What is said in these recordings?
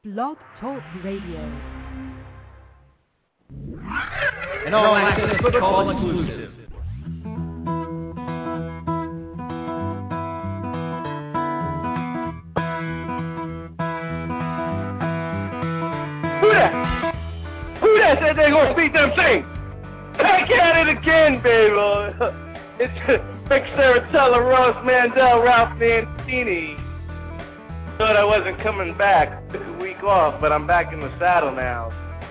Blog Talk Radio. An all-access football exclusive. Who that said they gonna beat them Saints? Back at it again, baby. It's Rick Saratella, Ross Mandel, Ralph Mancini. Thought I wasn't coming back. Took a week off, but I'm back in the saddle now.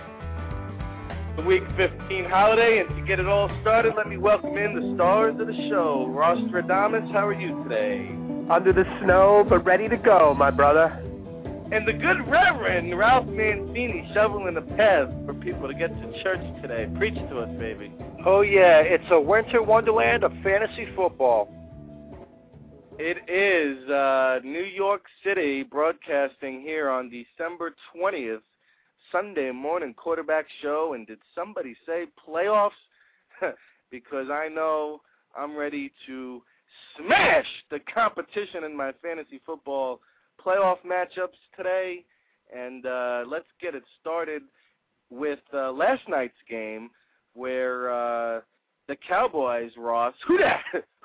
The Week 15 holiday, and to get it all started, let me welcome in the stars of the show. Ross Stradamus, how are you today? Under the snow, but ready to go, my brother. And the good Reverend Ralph Mancini shoveling the path for people to get to church today. Preach to us, baby. Oh, yeah, it's a winter wonderland of fantasy football. It is New York City broadcasting here on December 20th, Sunday morning quarterback show. And did somebody say playoffs? Because I know I'm ready to smash the competition in my fantasy football playoff matchups today. And let's get it started with last night's game where the Cowboys, Ross, who that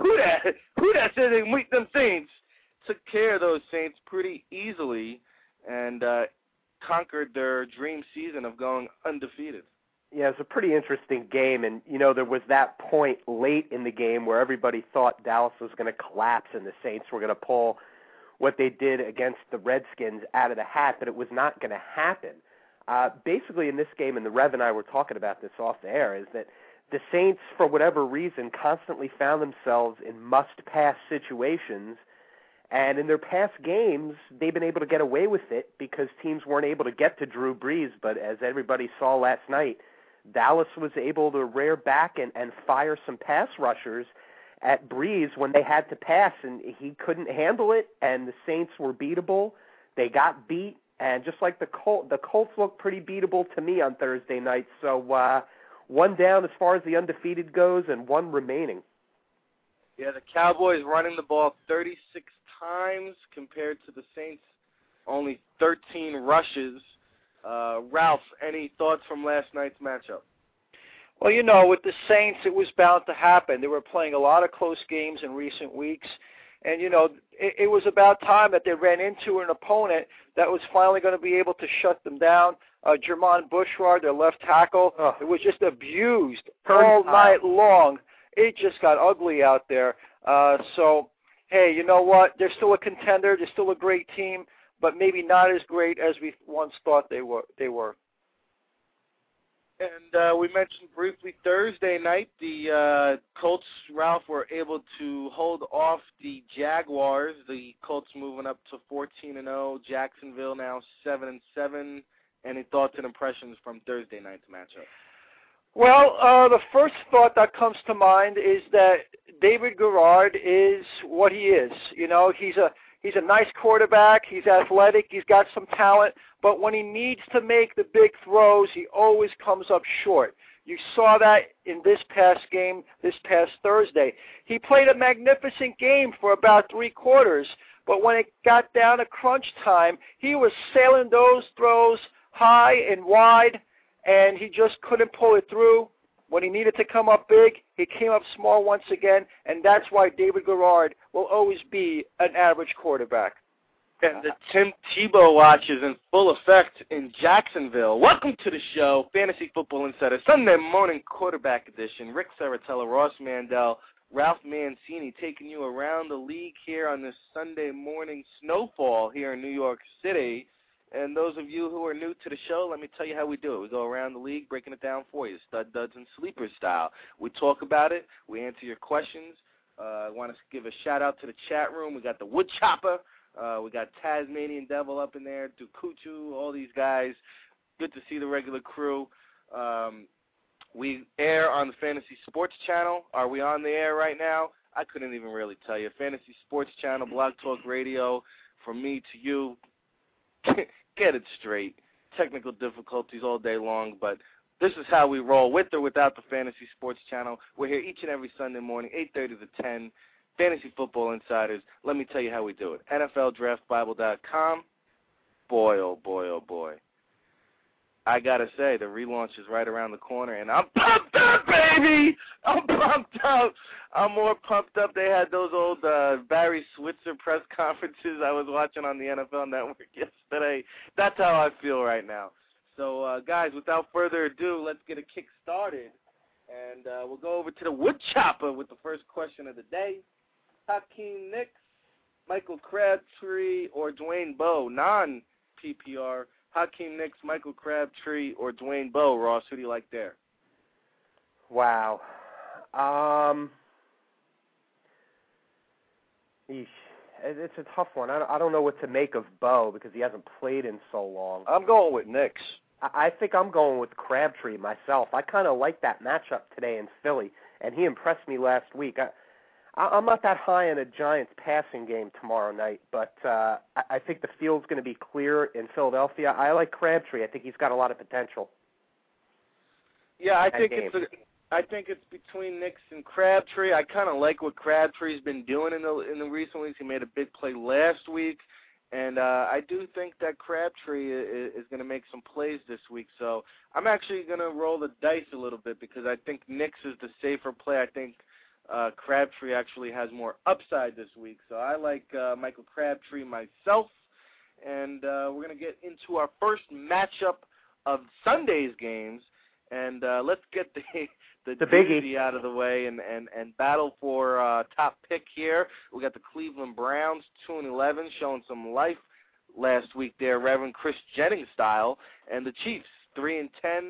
said they beat them Saints, took care of those Saints pretty easily and conquered their dream season of going undefeated. Yeah, it was a pretty interesting game, and, you know, there was that point late in the game where everybody thought Dallas was going to collapse and the Saints were going to pull what they did against the Redskins out of the hat, but it was not going to happen. Basically, in this game, and the Rev and I were talking about this off the air, is that the Saints, for whatever reason, constantly found themselves in must-pass situations, and in their past games, they've been able to get away with it because teams weren't able to get to Drew Brees, but as everybody saw last night, Dallas was able to rear back and fire some pass rushers at Brees when they had to pass, and he couldn't handle it, and the Saints were beatable. They got beat, and just like the Colts looked pretty beatable to me on Thursday night, so one down as far as the undefeated goes and one remaining. Yeah, the Cowboys running the ball 36 times compared to the Saints only 13 rushes. Ralph, any thoughts from last night's matchup? Well, you know, with the Saints, it was bound to happen. They were playing a lot of close games in recent weeks. And, you know, it was about time that they ran into an opponent that was finally going to be able to shut them down. Jermon Bushrard, their left tackle, it was just abused all night long. It just got ugly out there. So, hey, you know what? They're still a contender. They're still a great team, but maybe not as great as we once thought they were. And we mentioned briefly Thursday night, the Colts, Ralph, were able to hold off the Jaguars. The Colts moving up to 14-0. Jacksonville now 7-7. Any thoughts and impressions from Thursday night's matchup? Well, the first thought that comes to mind is that David Garrard is what he is. You know, he's a nice quarterback. He's athletic. He's got some talent. But when he needs to make the big throws, he always comes up short. You saw that in this past game, this past Thursday. He played a magnificent game for about 3 quarters, but when it got down to crunch time, he was sailing those throws high and wide, and he just couldn't pull it through. When he needed to come up big, he came up small once again, and that's why David Garrard will always be an average quarterback. And the Tim Tebow watch is in full effect in Jacksonville. Welcome to the show, Fantasy Football Insider, Sunday morning quarterback edition. Rick Saratella, Ross Mandel, Ralph Mancini taking you around the league here on this Sunday morning snowfall here in New York City. And those of you who are new to the show, let me tell you how we do it. We go around the league breaking it down for you, stud, duds, and sleepers style. We talk about it. We answer your questions. I want to give a shout-out to the chat room. We got the Wood Chopper. We got Tasmanian Devil up in there, Dukuchu, all these guys. Good to see the regular crew. We air on the Fantasy Sports Channel. Are we on the air right now? I couldn't even really tell you. Fantasy Sports Channel, Blog Talk Radio, from me to you. Get it straight. Technical difficulties all day long, but this is how we roll, with or without the Fantasy Sports Channel. We're here each and every Sunday morning, 8:30 to 10. Fantasy Football Insiders. Let me tell you how we do it. NFLDraftBible.com. boy, oh boy, oh boy. I gotta say, the relaunch is right around the corner, and I'm pumped up, baby! I'm pumped up. I'm more pumped up. They had those old Barry Switzer press conferences I was watching on the NFL Network yesterday. That's how I feel right now. So, guys, without further ado, let's get a kick started. And we'll go over to the wood chopper with the first question of the day. Hakeem Nicks, Michael Crabtree, or Dwayne Bowe? Non-PPR. Hakeem Nicks, Michael Crabtree, or Dwayne Bowe? Ross, who do you like there? Wow. It's a tough one. I don't know what to make of Bowe because he hasn't played in so long. I'm going with Nicks. I think I'm going with Crabtree myself. I kind of like that matchup today in Philly, and he impressed me last week. I'm not that high on a Giants passing game tomorrow night, but I think the field's going to be clear in Philadelphia. I like Crabtree. I think he's got a lot of potential. Yeah, I think it's between Nicks and Crabtree. I kind of like what Crabtree's been doing in the recent weeks. He made a big play last week, and I do think that Crabtree is going to make some plays this week. So I'm actually going to roll the dice a little bit because I think Nicks is the safer play. I think Crabtree actually has more upside this week. So I like Michael Crabtree myself, and we're going to get into our first matchup of Sunday's games, and let's get the doozy out of the way and battle for top pick here. We got the Cleveland Browns, 2-11, showing some life last week there, Reverend Chris Jennings style, and the Chiefs, 3-10,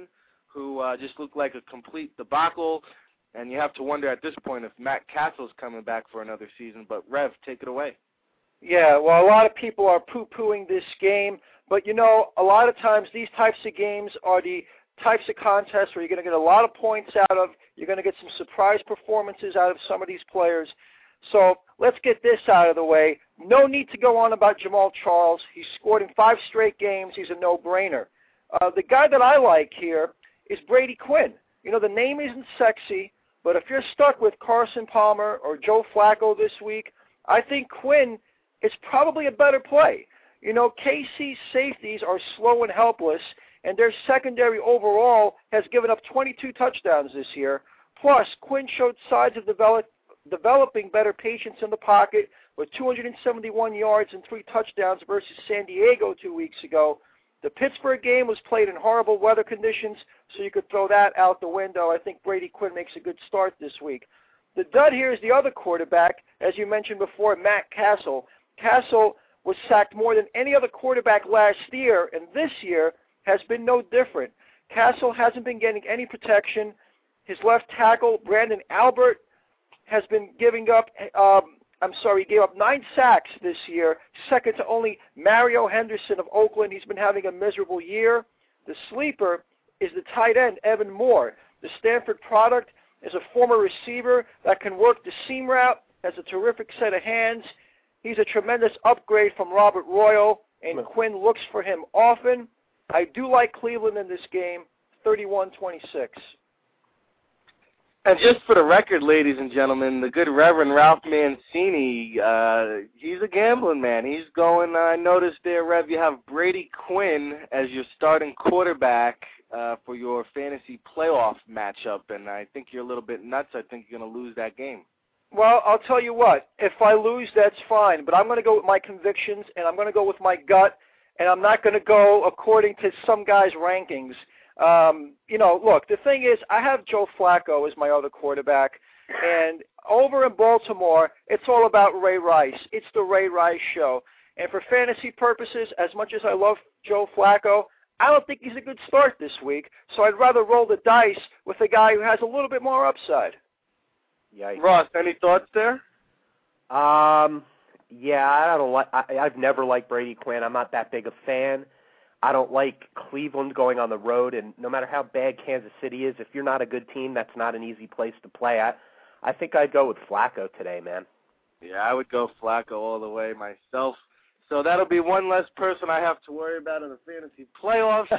who just look like a complete debacle. And you have to wonder at this point if Matt Castle's coming back for another season. But, Rev, take it away. Yeah, well, a lot of people are poo-pooing this game. But, you know, a lot of times these types of games are the types of contests where you're going to get a lot of points out of. You're going to get some surprise performances out of some of these players. So let's get this out of the way. No need to go on about Jamal Charles. He's scored in 5 straight games. He's a no-brainer. The guy that I like here is Brady Quinn. You know, the name isn't sexy. But if you're stuck with Carson Palmer or Joe Flacco this week, I think Quinn is probably a better play. You know, KC's safeties are slow and helpless, and their secondary overall has given up 22 touchdowns this year. Plus, Quinn showed signs of developing better patience in the pocket with 271 yards and 3 touchdowns versus San Diego 2 weeks ago. The Pittsburgh game was played in horrible weather conditions, so you could throw that out the window. I think Brady Quinn makes a good start this week. The dud here is the other quarterback, as you mentioned before, Matt Castle. Castle was sacked more than any other quarterback last year, and this year has been no different. Castle hasn't been getting any protection. His left tackle, Brandon Albert, has been giving up he gave up 9 sacks this year, second to only Mario Henderson of Oakland. He's been having a miserable year. The sleeper is the tight end, Evan Moore. The Stanford product is a former receiver that can work the seam route, has a terrific set of hands. He's a tremendous upgrade from Robert Royal, and Quinn looks for him often. I do like Cleveland in this game, 31-26. And just for the record, ladies and gentlemen, the good Reverend Ralph Mancini, he's a gambling man. He's going, I noticed there, Rev, you have Brady Quinn as your starting quarterback for your fantasy playoff matchup, and I think you're a little bit nuts. I think you're going to lose that game. Well, I'll tell you what. If I lose, that's fine, but I'm going to go with my convictions, and I'm going to go with my gut, and I'm not going to go according to some guy's rankings. You know, look, the thing is, I have Joe Flacco as my other quarterback, and over in Baltimore, it's all about Ray Rice. It's the Ray Rice show. And for fantasy purposes, as much as I love Joe Flacco, I don't think he's a good start this week, so I'd rather roll the dice with a guy who has a little bit more upside. Yikes. Ross, any thoughts there? Yeah, I've never liked Brady Quinn. I'm not that big a fan. I don't like Cleveland going on the road, and no matter how bad Kansas City is, if you're not a good team, that's not an easy place to play. I think I'd go with Flacco today, man. Yeah, I would go Flacco all the way myself. So that'll be one less person I have to worry about in the fantasy playoffs.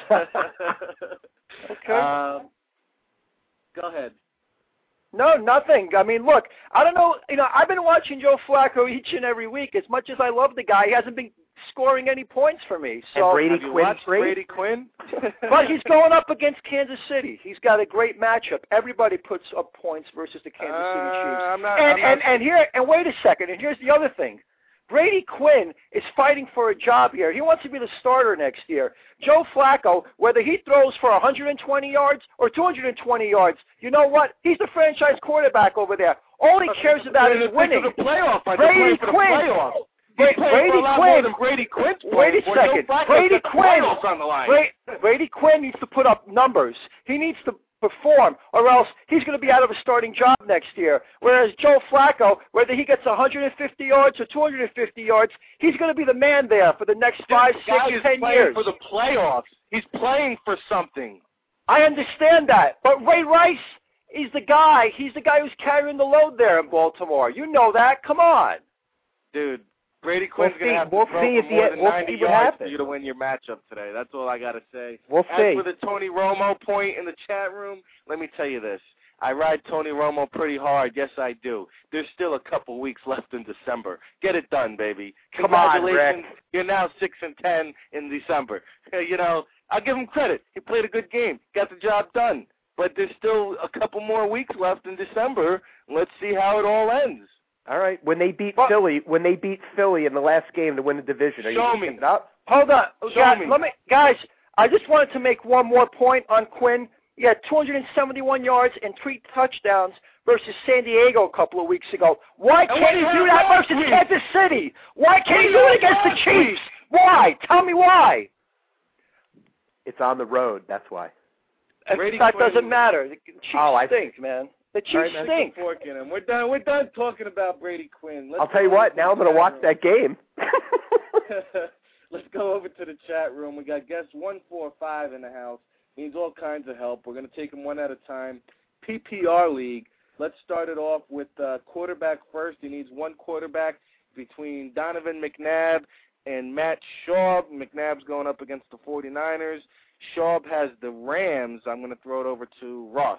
Okay. Go ahead. No, nothing. I mean, look, I don't know. You know, I've been watching Joe Flacco each and every week. As much as I love the guy, he hasn't been scoring any points for me. So and Brady have you Quinn's watched great. Brady Quinn? But he's going up against Kansas City. He's got a great matchup. Everybody puts up points versus the Kansas City Chiefs. And wait a second. And here's the other thing. Brady Quinn is fighting for a job here. He wants to be the starter next year. Joe Flacco, whether he throws for 120 yards or 220 yards, you know what? He's the franchise quarterback over there. All he cares about is winning. The playoff. Brady Quinn. Brady Quinn. Wait a second. Brady Quinn needs to put up numbers. He needs to perform, or else he's going to be out of a starting job next year. Whereas Joe Flacco, whether he gets 150 yards or 250 yards, he's going to be the man there for the next 5, 6, 10 years. For the playoffs, he's playing for something. I understand that, but Ray Rice is the guy. He's the guy who's carrying the load there in Baltimore. You know that. Come on, dude. Brady Quinn's going to have to throw for more than 90 yards for you to win your matchup today. That's all I got to say. We'll see. As for the Tony Romo point in the chat room, let me tell you this. I ride Tony Romo pretty hard. Yes, I do. There's still a couple weeks left in December. Get it done, baby. Come on, Congratulations. Rick. You're now 6-10 in December. You know, I'll give him credit. He played a good game. Got the job done. But there's still a couple more weeks left in December. Let's see how it all ends. All right. When they beat Philly in the last game to win the division, are you going to give it up? Hold on, guys. I just wanted to make one more point on Quinn. He had 271 yards and 3 touchdowns versus San Diego a couple of weeks ago. Why can't he do that versus Kansas City? Why can't he do it against the Chiefs? Why? Tell me why. It's on the road. That's why. That doesn't matter. The Chiefs stink, man. The Chiefs stink. We're done talking about Brady Quinn. I'll tell you what. Now I'm going to watch that game. Let's go over to the chat room. We got guest 145 in the house. Needs all kinds of help. We're going to take them one at a time. PPR League. Let's start it off with quarterback first. He needs one quarterback between Donovan McNabb and Matt Schaub. McNabb's going up against the 49ers. Schaub has the Rams. I'm going to throw it over to Ross.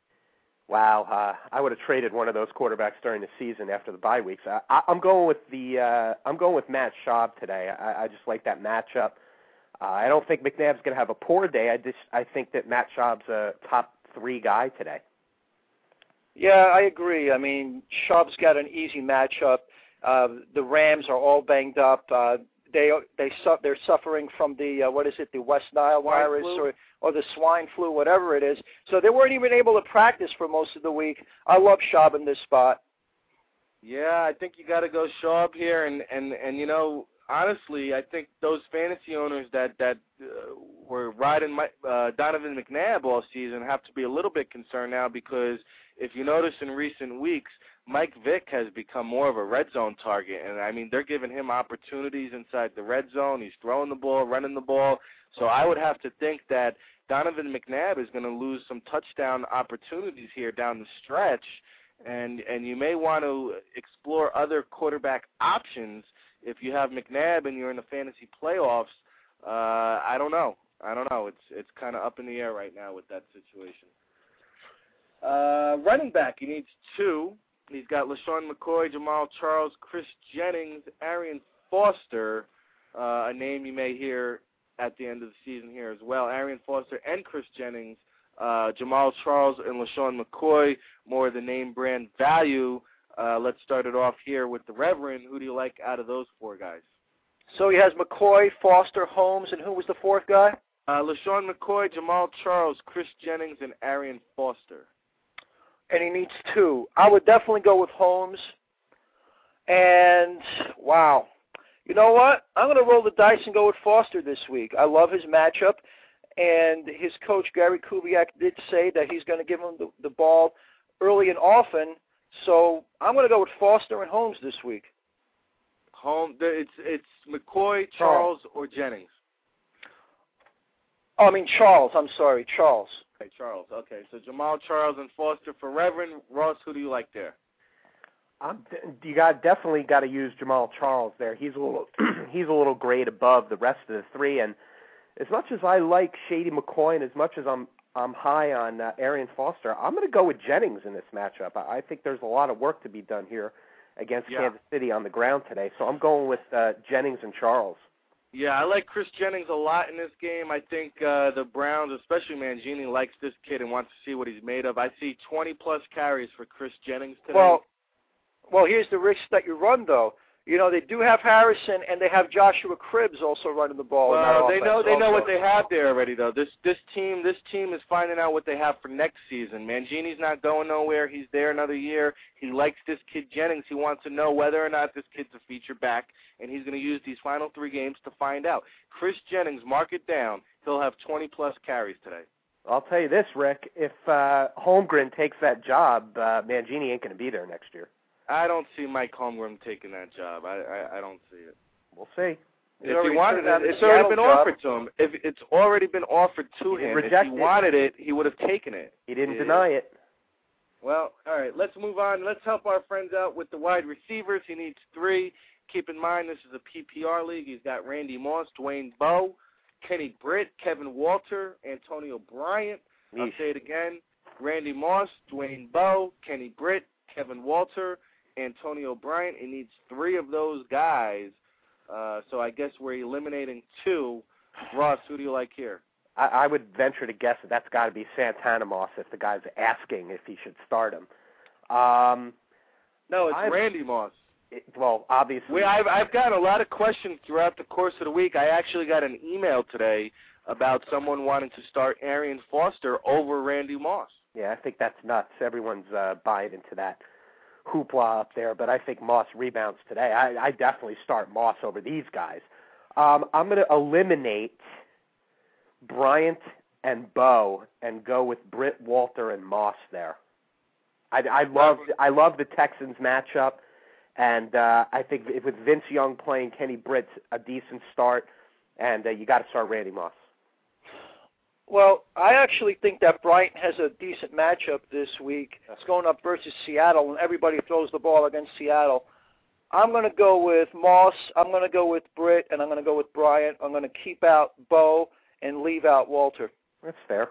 Wow, I would have traded one of those quarterbacks during the season after the bye weeks. I'm going with Matt Schaub today. I just like that matchup. I don't think McNabb's going to have a poor day. I think that Matt Schaub's a top 3 guy today. Yeah, I agree. I mean, Schaub's got an easy matchup. The Rams are all banged up. They're suffering from the the West Nile virus or the swine flu, whatever it is. So they weren't even able to practice for most of the week. I love Schaub in this spot. Yeah, I think you got to go Schaub here, and you know, honestly, I think those fantasy owners that were riding Donovan McNabb all season have to be a little bit concerned now, because if you notice in recent weeks, Mike Vick has become more of a red zone target, and I mean, they're giving him opportunities inside the red zone. He's throwing the ball, running the ball. So I would have to think that Donovan McNabb is going to lose some touchdown opportunities here down the stretch, and you may want to explore other quarterback options if you have McNabb and you're in the fantasy playoffs. I don't know. It's kind of up in the air right now with that situation. Running back, he needs 2. He's got LaShawn McCoy, Jamal Charles, Chris Jennings, Arian Foster, a name you may hear at the end of the season here as well. Arian Foster and Chris Jennings, Jamal Charles and LaShawn McCoy, more the name brand value. Let's start it off here with the Reverend. Who do you like out of those 4 guys? So he has McCoy, Foster, Holmes, and who was the 4th guy? LaShawn McCoy, Jamal Charles, Chris Jennings, and Arian Foster. And he needs 2. I would definitely go with Holmes. And, wow. You know what? I'm going to roll the dice and go with Foster this week. I love his matchup. And his coach, Gary Kubiak, did say that he's going to give him the ball early and often. So I'm going to go with Foster and Holmes this week. It's McCoy, Charles, or Jennings? Oh, I mean Charles. I'm sorry, Charles. Okay, Charles. Okay, so Jamal Charles and Foster for Reverend. Ross, who do you like there? You definitely got to use Jamal Charles there. He's a little grade above the rest of the 3. And as much as I like Shady McCoy, and as much as I'm high on Arian Foster, I'm going to go with Jennings in this matchup. I think there's a lot of work to be done here against Kansas City on the ground today. So I'm going with Jennings and Charles. Yeah, I like Chris Jennings a lot in this game. I think the Browns, especially Mangini, likes this kid and wants to see what he's made of. I see 20-plus carries for Chris Jennings today. Well, here's the risk that you run, though. You know, they do have Harrison, and they have Joshua Cribbs also running the ball. Well, they know what they have there already, though. This team is finding out what they have for next season. Mangini's not going nowhere. He's there another year. He likes this kid Jennings. He wants to know whether or not this kid's a feature back, and he's going to use these final 3 games to find out. Chris Jennings, mark it down. He'll have 20-plus carries today. I'll tell you this, Rick. If Holmgren takes that job, Mangini ain't going to be there next year. I don't see Mike Holmgren taking that job. I don't see it. We'll see. If he wanted it, it's already been offered to him. If it's already been offered to him, if he wanted it, he would have taken it. He didn't deny it. Well, all right, let's move on. Let's help our friends out with the wide receivers. He needs 3. Keep in mind this is a PPR league. He's got Randy Moss, Dwayne Bowe, Kenny Britt, Kevin Walter, Antonio Bryant. I'll say it again. Randy Moss, Dwayne Bowe, Kenny Britt, Kevin Walter, Antonio Bryant. He needs 3 of those guys. So I guess we're eliminating 2. Ross, who do you like here? I would venture to guess that's got to be Santana Moss if the guy's asking if he should start him. No, it's Randy Moss. Well, obviously. I've got a lot of questions throughout the course of the week. I actually got an email today about someone wanting to start Arian Foster over Randy Moss. Yeah, I think that's nuts. Everyone's buying into that hoopla up there, but I think Moss rebounds today. I definitely start Moss over these guys. I'm going to eliminate Bryant and Bowe and go with Britt, Walter, and Moss there. I love the Texans matchup, and I think with Vince Young playing, Kenny Britt's a decent start, and you got to start Randy Moss. Well, I actually think that Bryant has a decent matchup this week. It's going up versus Seattle, and everybody throws the ball against Seattle. I'm going to go with Moss, I'm going to go with Britt, and I'm going to go with Bryant. I'm going to keep out Bowe and leave out Walter. That's fair.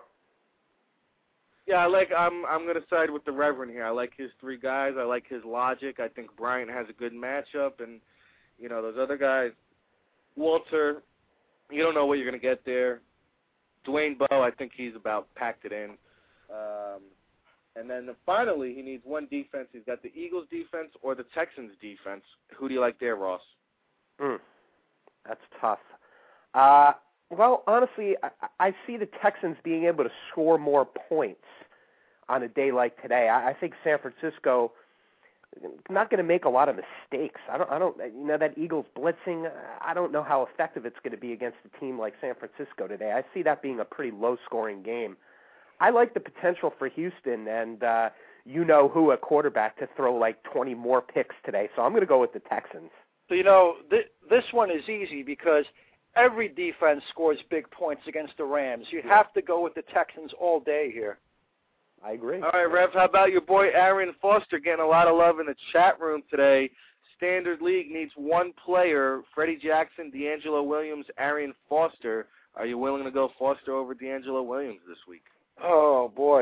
Yeah, I'm going to side with the Reverend here. I like his 3 guys. I like his logic. I think Bryant has a good matchup, and those other guys, Walter, you don't know what you're going to get there. Dwayne Bowe, I think he's about packed it in. And then finally, he needs 1 defense. He's got the Eagles defense or the Texans defense. Who do you like there, Ross? That's tough. Well, honestly, I see the Texans being able to score more points on a day like today. I think San Francisco not going to make a lot of mistakes. I don't. That Eagles blitzing, I don't know how effective it's going to be against a team like San Francisco today. I see that being a pretty low-scoring game. I like the potential for Houston and who a quarterback to throw like 20 more picks today. So I'm going to go with the Texans. So, this one is easy because every defense scores big points against the Rams. You have to go with the Texans all day here. I agree. All right, Rev, how about your boy Arian Foster getting a lot of love in the chat room today? Standard League needs 1 player, Freddie Jackson, D'Angelo Williams, Arian Foster. Are you willing to go Foster over D'Angelo Williams this week? Oh, boy.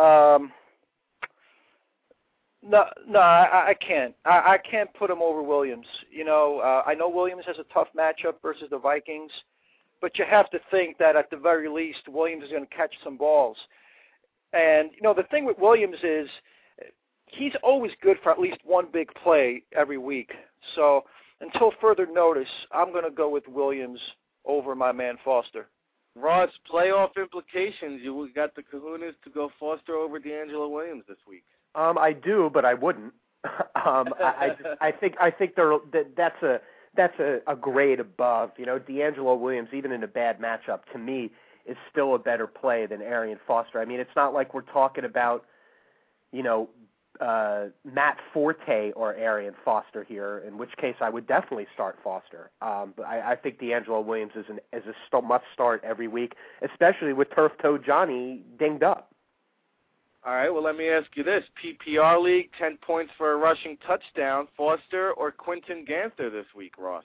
No, I can't. I can't put him over Williams. I know Williams has a tough matchup versus the Vikings, but you have to think that at the very least Williams is going to catch some balls. And, the thing with Williams is he's always good for at least 1 big play every week. So until further notice, I'm going to go with Williams over my man Foster. Ross, playoff implications. You got the kahunas to go Foster over D'Angelo Williams this week. I do, but I wouldn't. I think that's a grade above. D'Angelo Williams, even in a bad matchup, to me, is still a better play than Arian Foster. I mean, it's not like we're talking about, Matt Forte or Arian Foster here, in which case I would definitely start Foster. But I think D'Angelo Williams is a must start every week, especially with Turf Toe Johnny dinged up. All right, well, let me ask you this. PPR League, 10 points for a rushing touchdown, Foster or Quentin Ganther this week, Ross?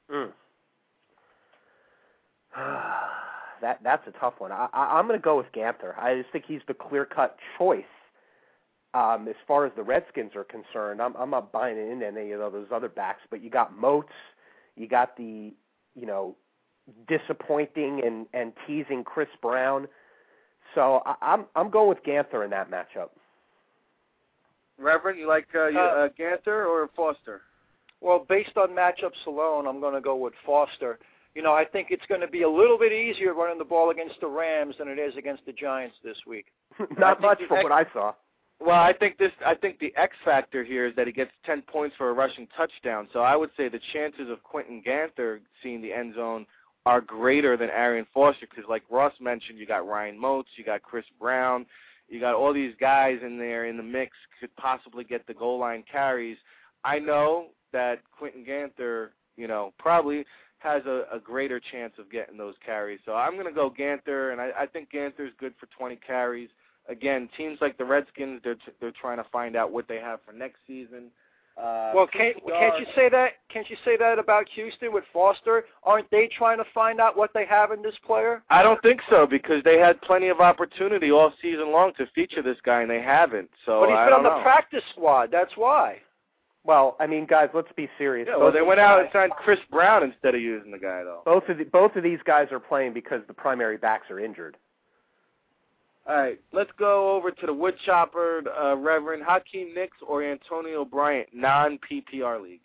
That's a tough one. I'm going to go with Ganther. I just think he's the clear-cut choice. As far as the Redskins are concerned, I'm not buying into any of those other backs, but you got Moats, you got the, disappointing and teasing Chris Brown. So I'm going with Ganther in that matchup. Reverend, you like Ganther or Foster? Well, based on matchups alone, I'm going to go with Foster. You know, I think it's going to be a little bit easier running the ball against the Rams than it is against the Giants this week. Not much from what I saw. Well, I think the X factor here is that he gets 10 points for a rushing touchdown. So I would say the chances of Quentin Ganther seeing the end zone are greater than Arian Foster because, like Ross mentioned, you got Ryan Moats, you got Chris Brown, you got all these guys in there in the mix could possibly get the goal line carries. I know that Quentin Ganther, you know, probably has a greater chance of getting those carries. So I'm going to go Ganther, and I think Ganther's good for 20 carries. Again, teams like the Redskins, they're trying to find out what they have for next season. Well, can't you say that? Can't you say that about Houston with Foster? Aren't they trying to find out what they have in this player? I don't think so because they had plenty of opportunity all season long to feature this guy, and they haven't. So but he's been on the practice squad. That's why. Well, I mean, guys, let's be serious. Yeah, well, they went out and signed Chris Brown instead of using the guy, though. Both of these guys are playing because the primary backs are injured. All right, let's go over to the wood chopper, Reverend Hakeem Nicks or Antonio Bryant, non-PPR league.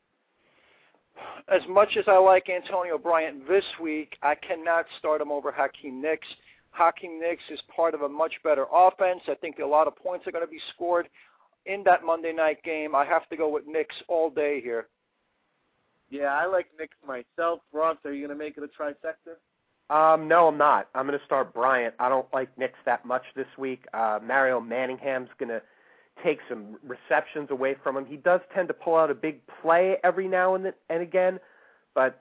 As much as I like Antonio Bryant this week, I cannot start him over Hakeem Nicks. Hakeem Nicks is part of a much better offense. I think a lot of points are going to be scored in that Monday night game. I have to go with Nicks all day here. Yeah, I like Nicks myself. Ross, are you going to make it a trifecta? No, I'm not. I'm going to start Bryant. I don't like Nicks that much this week. Mario Manningham's going to take some receptions away from him. He does tend to pull out a big play every now and again, but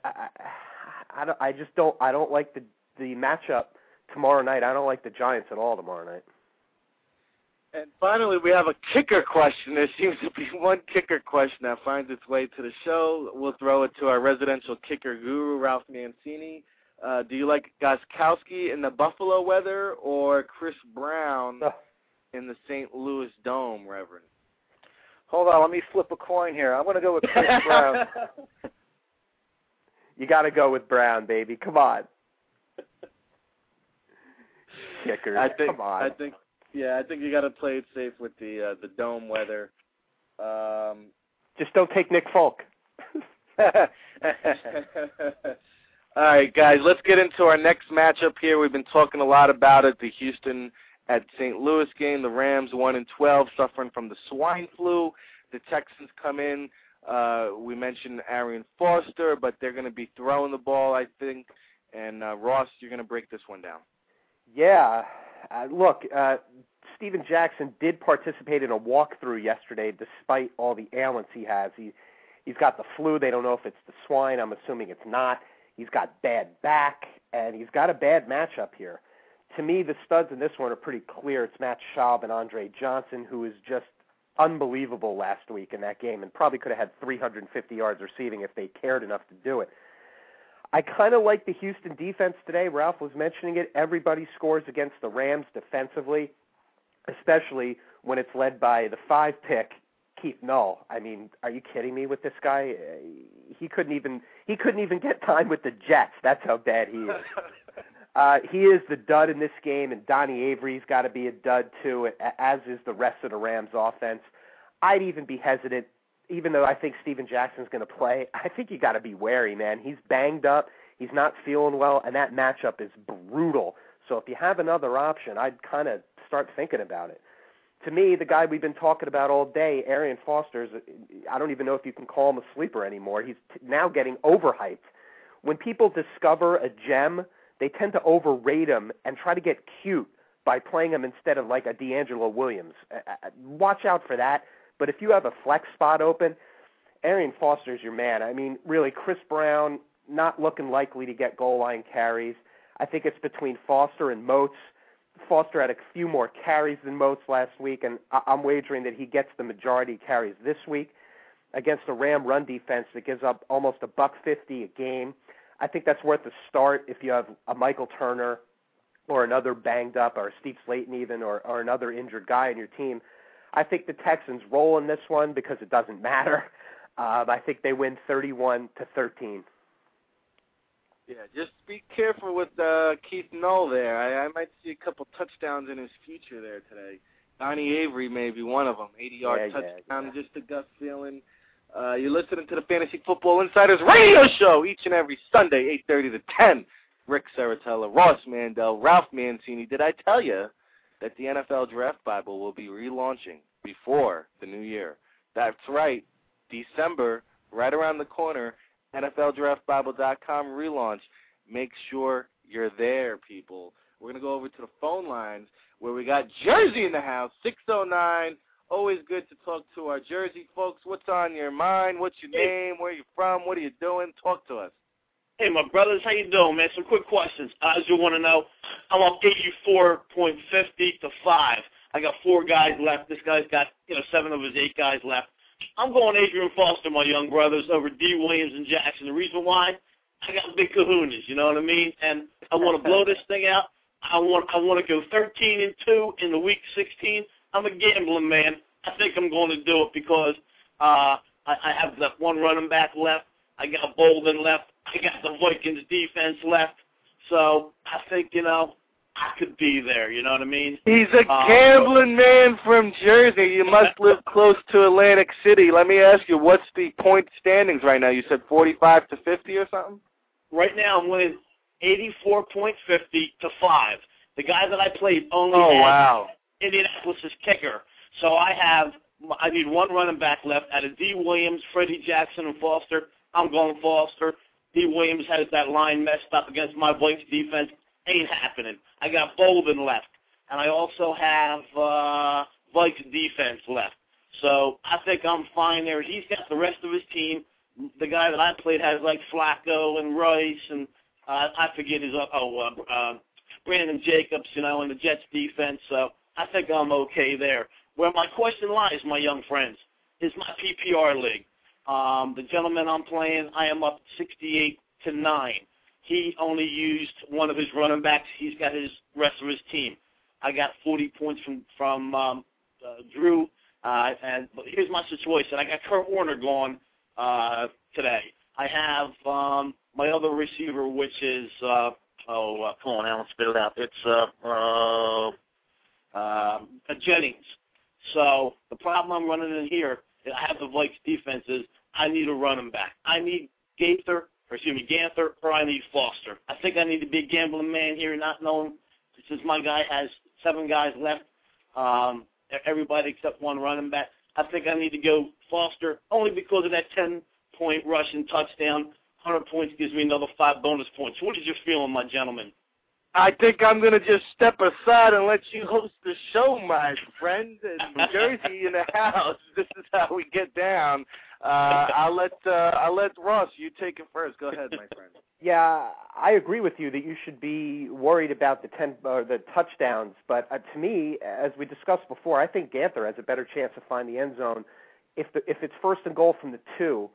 I just don't. I don't like the matchup tomorrow night. I don't like the Giants at all tomorrow night. And finally, we have a kicker question. There seems to be one kicker question that finds its way to the show. We'll throw it to our residential kicker guru, Ralph Mancini. Do you like Gostkowski in the Buffalo weather or Chris Brown in the St. Louis Dome, Reverend? Hold on, let me flip a coin here. I'm going to go with Chris Brown. You got to go with Brown, baby. Come on. Kickers, come on. I think you got to play it safe with the Dome weather. Just don't take Nick Folk. All right, guys, let's get into our next matchup here. We've been talking a lot about it, the Houston at St. Louis game. The Rams 1-12, suffering from the swine flu. The Texans come in. We mentioned Arian Foster, but they're going to be throwing the ball, I think. And, Ross, you're going to break this one down. Yeah. Look, Steven Jackson did participate in a walkthrough yesterday despite all the ailments he has. He's got the flu. They don't know if it's the swine. I'm assuming it's not. He's got bad back, and he's got a bad matchup here. To me, the studs in this one are pretty clear. It's Matt Schaub and Andre Johnson, who is just unbelievable last week in that game and probably could have had 350 yards receiving if they cared enough to do it. I kind of like the Houston defense today. Ralph was mentioning it. Everybody scores against the Rams defensively, especially when it's led by the 5-pick Keith Null. I mean, are you kidding me with this guy? He couldn't even get time with the Jets. That's how bad he is. He is the dud in this game, and Donnie Avery's got to be a dud too, as is the rest of the Rams offense. I'd even be hesitant, even though I think Steven Jackson's going to play. I think you got to be wary, man. He's banged up. He's not feeling well, and that matchup is brutal. So if you have another option, I'd kind of start thinking about it. To me, the guy we've been talking about all day, Arian Foster, I don't even know if you can call him a sleeper anymore. He's now getting overhyped. When people discover a gem, they tend to overrate him and try to get cute by playing him instead of like a D'Angelo Williams. Watch out for that. But if you have a flex spot open, Arian Foster's your man. I mean, really, Chris Brown not looking likely to get goal line carries. I think it's between Foster and Moats. Foster had a few more carries than Moats last week, and I'm wagering that he gets the majority carries this week against a Ram run defense that gives up almost $150 a game. I think that's worth a start if you have a Michael Turner or another banged up, or Steve Slayton even, or another injured guy on your team. I think the Texans roll in this one because it doesn't matter. I think they win 31-13. Yeah, just be careful with Keith Null there. I might see a couple touchdowns in his future there today. Donnie Avery may be one of them. 80-yard touchdown, just a gut feeling. You're listening to the Fantasy Football Insiders radio show each and every Sunday, 8:30 to 10. Rick Saratella, Ross Mandel, Ralph Mancini. Did I tell you that the NFL Draft Bible will be relaunching before the new year? That's right. December, right around the corner, NFLDraftBible.com relaunch. Make sure you're there, people. We're going to go over to the phone lines where we got Jersey in the house, 609. Always good to talk to our Jersey folks. What's on your mind? What's your name? Where you from? What are you doing? Talk to us. Hey, my brothers, how you doing, man? Some quick questions. As you want to know, I'm up 84.50 to 5. I got 4 guys left. This guy's got 7 of his 8 guys left. I'm going Adrian Foster, my young brothers, over D. Williams and Jackson. The reason why, I got big kahunas, you know what I mean? And I want to blow this thing out. I want to go 13-2 in the week 16. I'm a gambling man. I think I'm going to do it because I have that one running back left. I got Bolden left. I got the Vikings defense left. So I think, I could be there, you know what I mean? He's a gambling man from Jersey. You must live close to Atlantic City. Let me ask you, what's the point standings right now? You said 45 to 50 or something? Right now I'm winning 84.50 to 5. The guy that I played only had Indianapolis' kicker. So I need one running back left out of D. Williams, Freddie Jackson, and Foster. I'm going Foster. D. Williams has that line messed up against my Vikes defense. Ain't happening. I got Bolden left. And I also have Vikes defense left. So I think I'm fine there. He's got the rest of his team. The guy that I played has like Flacco and Rice and I forget his Brandon Jacobs, in the Jets defense. So I think I'm okay there. Where my question lies, my young friends, is my PPR league. The gentleman I'm playing, I am up 68-9. He only used one of his running backs. He's got his rest of his team. I got 40 points from Drew. But here's my situation. I got Kurt Warner going today. I have my other receiver, which is come on, Alan, spit it out. It's Jennings. So the problem I'm running in here, I have the Vikes defenses. I need a running back. I need Ganther, or I need Foster. I think I need to be a gambling man here, not knowing, since my guy has 7 guys left, everybody except one running back. I think I need to go Foster only because of that 10-point rushing touchdown. 100 points gives me another 5 bonus points. What is your feeling, my gentlemen? I think I'm going to just step aside and let you host the show, my friend. And Jersey in the house. This is how we get down. I'll let Ross, you take it first. Go ahead, my friend. Yeah, I agree with you that you should be worried about the touchdowns. But to me, as we discussed before, I think Ganther has a better chance to find the end zone if it's first and goal from the 2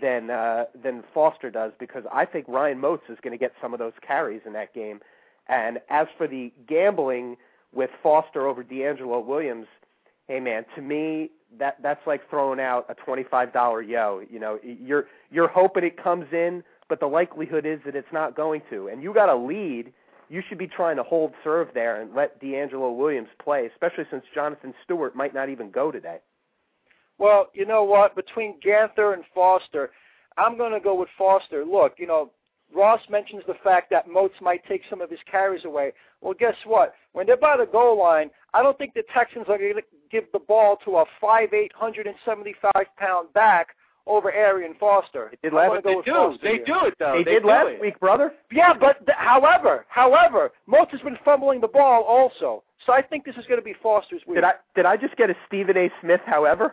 than Foster does, because I think Ryan Moats is going to get some of those carries in that game. And as for the gambling with Foster over D'Angelo Williams, hey man, to me that's like throwing out a $25 yo. You're hoping it comes in, but the likelihood is that it's not going to. And you got a lead, you should be trying to hold serve there and let D'Angelo Williams play, especially since Jonathan Stewart might not even go today. Well, you know what? Between Ganther and Foster, I'm going to go with Foster. Look, Ross mentions the fact that Moats might take some of his carries away. Well, guess what? When they're by the goal line, I don't think the Texans are going to give the ball to a 5'8", 175-pound back over Arian Foster. They do it, though. They did last week, brother. Yeah, but however, Moats has been fumbling the ball also. So I think this is going to be Foster's week. Did I just get a Stephen A. Smith, however?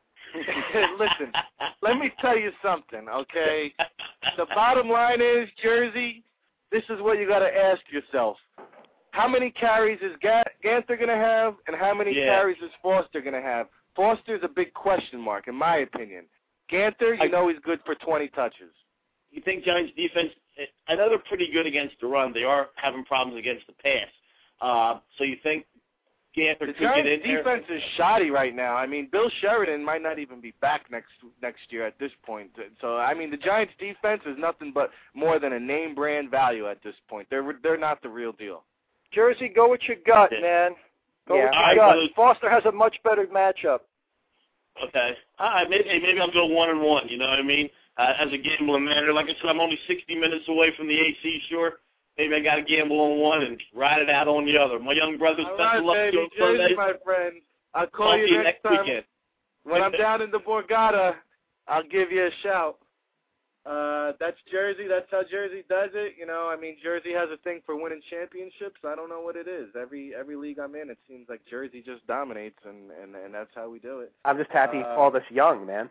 Listen, let me tell you something, okay? The bottom line is, Jersey, this is what you got to ask yourself. How many carries is Ganther going to have, and how many carries is Foster going to have? Foster's a big question mark, in my opinion. Ganther, he's good for 20 touches. You think Giants defense, I know they're pretty good against the run. They are having problems against the pass. So you think Ganther The could get in Giants' there. defense is shoddy right now. I mean, Bill Sheridan might not even be back next year at this point. So, I mean, the Giants' defense is nothing but more than a name brand value at this point. They're not the real deal. Jersey, go with your gut, man. Go with your gut. Foster has a much better matchup. Okay. All right, maybe I'll go 1-1, you know what I mean? As a gambling man, like I said, I'm only 60 minutes away from the AC shore. Maybe I got to gamble on one and ride it out on the other. My young brother's best of luck to you Jersey, Sunday. my friend. I'll call you next time. Weekend. When I'm down in the Borgata, I'll give you a shout. That's Jersey. That's how Jersey does it. You know, I mean, Jersey has a thing for winning championships. I don't know what it is. Every league I'm in, it seems like Jersey just dominates, and that's how we do it. I'm just happy you called us young, man.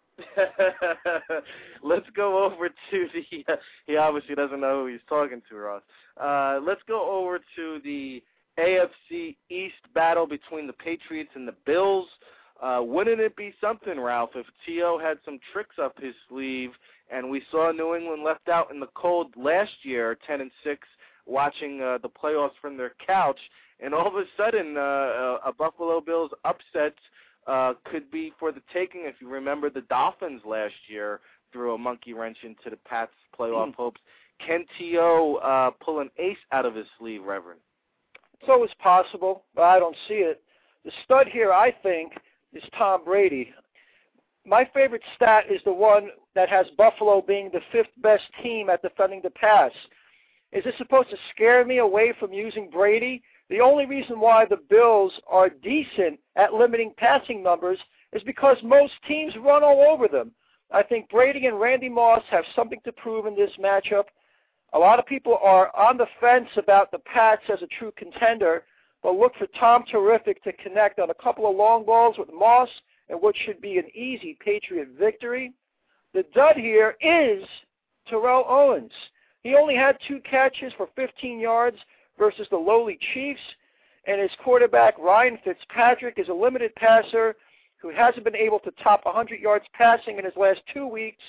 Let's go over to the he obviously doesn't know who he's talking to, Ross. Let's go over to the AFC East battle between the Patriots and the Bills. Wouldn't it be something, Ralph, if T.O. had some tricks up his sleeve and we saw New England left out in the cold last year, 10-6, watching the playoffs from their couch, and all of a sudden a Buffalo Bills upset could be for the taking. If you remember, the Dolphins last year threw a monkey wrench into the Pats' playoff hopes. Can T.O. pull an ace out of his sleeve, Reverend? It's always possible, but I don't see it. The stud here, I think, is Tom Brady. My favorite stat is the one that has Buffalo being the 5th best team at defending the pass. Is this supposed to scare me away from using Brady? The only reason why the Bills are decent at limiting passing numbers is because most teams run all over them. I think Brady and Randy Moss have something to prove in this matchup. A lot of people are on the fence about the Pats as a true contender, but look for Tom Terrific to connect on a couple of long balls with Moss and what should be an easy Patriot victory. The dud here is Terrell Owens. He only had 2 catches for 15 yards versus the lowly Chiefs, and his quarterback, Ryan Fitzpatrick, is a limited passer who hasn't been able to top 100 yards passing in his last 2 weeks.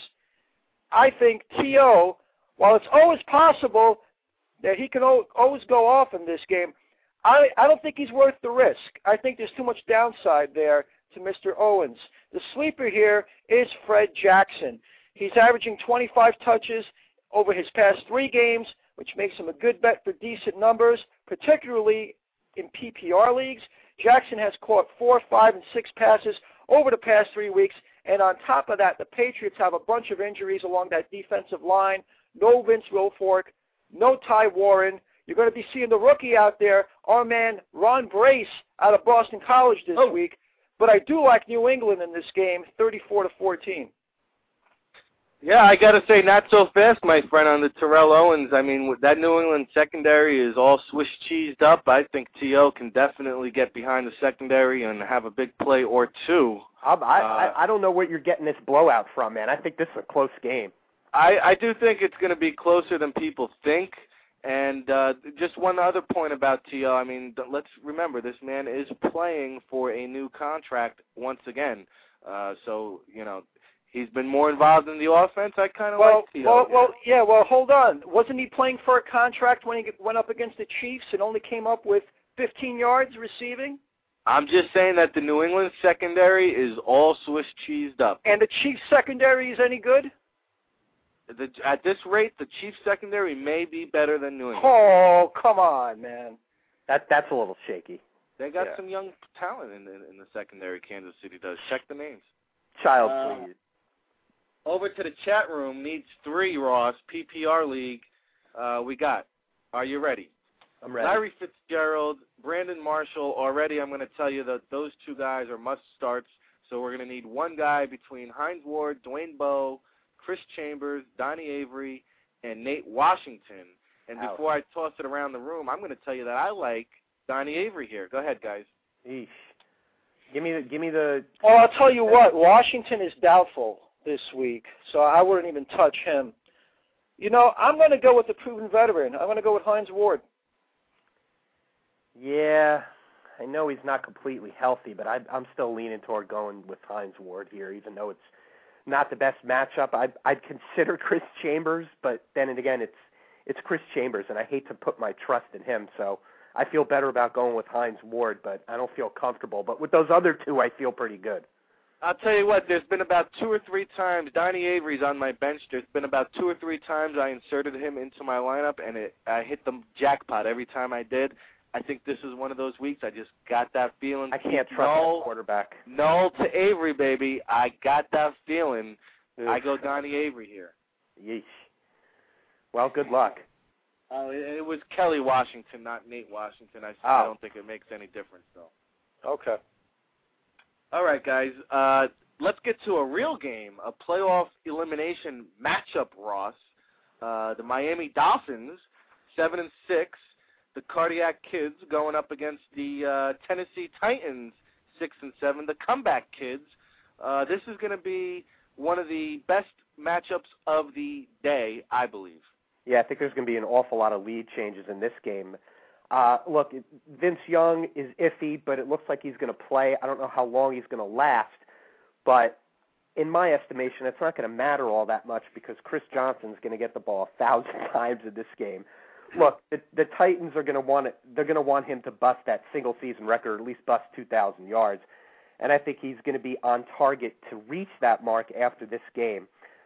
I think T.O., while it's always possible that he can always go off in this game, I don't think he's worth the risk. I think there's too much downside there to Mr. Owens. The sleeper here is Fred Jackson. He's averaging 25 touches over his past 3 games, which makes him a good bet for decent numbers, particularly in PPR leagues. Jackson has caught 4, 5, and 6 passes over the past 3 weeks, and on top of that, the Patriots have a bunch of injuries along that defensive line. No Vince Wilfork, no Ty Warren. You're going to be seeing the rookie out there, our man Ron Brace out of Boston College this week. But I do like New England in this game, 34-14. Yeah, I got to say, not so fast, my friend, on the Terrell Owens. I mean, that New England secondary is all Swiss cheesed up. I think T.O. can definitely get behind the secondary and have a big play or two. I don't know what you're getting this blowout from, man. I think this is a close game. I do think it's going to be closer than people think. And just one other point about T.O., I mean, let's remember, this man is playing for a new contract once again. So, you know, he's been more involved in the offense. I kind of like T.O. Well, hold on. Wasn't he playing for a contract when he went up against the Chiefs and only came up with 15 yards receiving? I'm just saying that the New England secondary is all Swiss cheesed up. And the Chiefs secondary is any good? At this rate, the Chiefs secondary may be better than New England. Oh, come on, man. That's a little shaky. They got some young talent in the secondary, Kansas City does. Check the names. Child, please. Over to the chat room, needs 3, Ross, PPR League. We got, are you ready? I'm ready. Larry Fitzgerald, Brandon Marshall. Already I'm going to tell you that those 2 guys are must-starts, so we're going to need 1 guy between Hines Ward, Dwayne Bowe, Chris Chambers, Donnie Avery, and Nate Washington. And before I toss it around the room, I'm going to tell you that I like Donnie Avery here. Go ahead, guys. Eesh. Give me the. Oh, I'll tell you what. Washington is doubtful this week, so I wouldn't even touch him. You know, I'm going to go with the proven veteran. I'm going to go with Hines Ward. Yeah, I know he's not completely healthy, but I'm still leaning toward going with Hines Ward here, even though it's not the best matchup. I'd consider Chris Chambers, but then again, it's Chris Chambers, and I hate to put my trust in him, so I feel better about going with Hines Ward, but I don't feel comfortable. But with those other two, I feel pretty good. I'll tell you what, there's been about 2 or 3 times, Donnie Avery's on my bench, there's been about 2 or 3 times I inserted him into my lineup, and I hit the jackpot every time I did. I think this is one of those weeks. I just got that feeling. I can't trust that quarterback. Null to Avery, baby. I got that feeling. Oof. I go Donnie Avery here. Yeesh. Well, good luck. It was Kelly Washington, not Nate Washington. I don't think it makes any difference, though. Okay. All right, guys. Let's get to a real game, a playoff elimination matchup, Ross. The Miami Dolphins, 7-6. The Cardiac Kids going up against the Tennessee Titans, 6-7. The Comeback Kids. This is going to be one of the best matchups of the day, I believe. Yeah, I think there's going to be an awful lot of lead changes in this game. Look, Vince Young is iffy, but it looks like he's going to play. I don't know how long he's going to last, but in my estimation, it's not going to matter all that much because Chris Johnson's going to get the ball 1,000 times in this game. Look, the Titans are going to want it. They're going to want him to bust that single-season record, or at least bust 2,000 yards, and I think he's going to be on target to reach that mark after this game.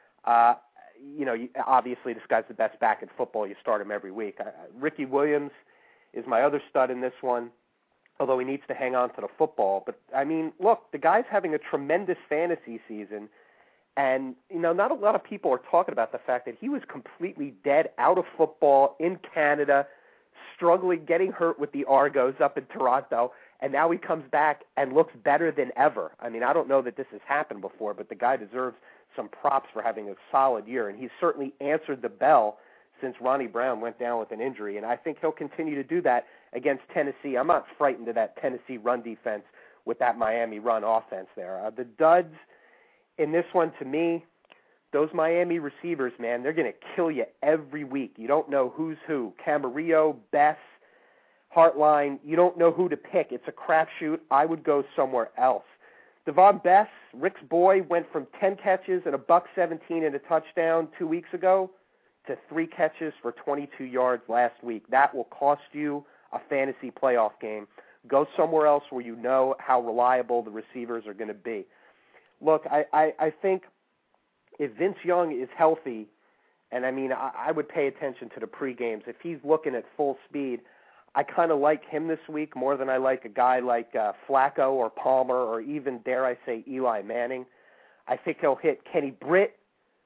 Obviously, this guy's the best back in football. You start him every week. Ricky Williams is my other stud in this one, although he needs to hang on to the football. But, I mean, look, the guy's having a tremendous fantasy season, and, not a lot of people are talking about the fact that he was completely dead out of football in Canada, struggling, getting hurt with the Argos up in Toronto, and now he comes back and looks better than ever. I mean, I don't know that this has happened before, but the guy deserves some props for having a solid year, and he's certainly answered the bell since Ronnie Brown went down with an injury, and I think he'll continue to do that against Tennessee. I'm not frightened of that Tennessee run defense with that Miami run offense there. The duds in this one, to me, those Miami receivers, man, they're going to kill you every week. You don't know who's who. Camarillo, Bess, Hartline, you don't know who to pick. It's a crapshoot. I would go somewhere else. Devon Bess, Rick's boy, went from 10 catches and $117 and a touchdown 2 weeks ago to 3 catches for 22 yards last week. That will cost you a fantasy playoff game. Go somewhere else where you know how reliable the receivers are going to be. Look, I think if Vince Young is healthy, and I mean, I would pay attention to the pre-games. If he's looking at full speed, I kind of like him this week more than I like a guy like Flacco or Palmer or even, dare I say, Eli Manning. I think he'll hit Kenny Britt,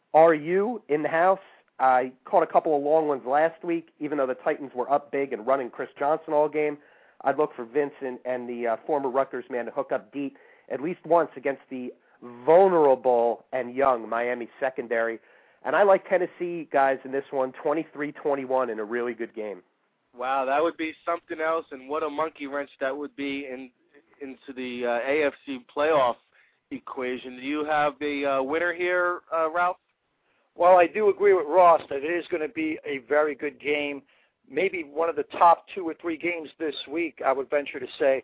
RU, in the house. I caught a couple of long ones last week, even though the Titans were up big and running Chris Johnson all game. I'd look for Vince and the former Rutgers man to hook up deep at least once against the vulnerable and young Miami secondary. And I like Tennessee guys in this one, 23-21 in a really good game. Wow, that would be something else, and what a monkey wrench that would be into the AFC playoff equation. Do you have the winner here, Ralph? Well, I do agree with Ross that it is going to be a very good game, maybe one of the top 2 or 3 games this week, I would venture to say.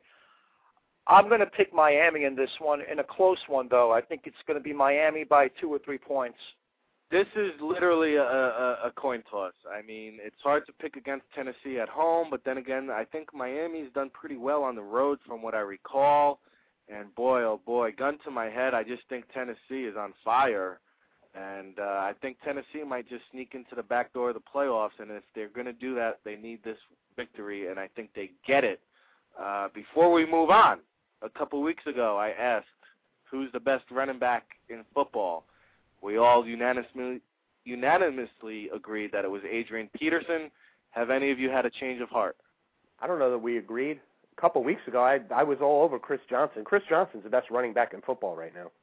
I'm going to pick Miami in this one, in a close one, though. I think it's going to be Miami by 2 or 3 points. This is literally a coin toss. I mean, it's hard to pick against Tennessee at home, but then again, I think Miami's done pretty well on the road from what I recall. And boy, oh boy, gun to my head, I just think Tennessee is on fire. And I think Tennessee might just sneak into the back door of the playoffs, and if they're going to do that, they need this victory, and I think they get it. Before we move on, a couple weeks ago, I asked, who's the best running back in football? We all unanimously agreed that it was Adrian Peterson. Have any of you had a change of heart? I don't know that we agreed. A couple weeks ago, I was all over Chris Johnson. Chris Johnson's the best running back in football right now.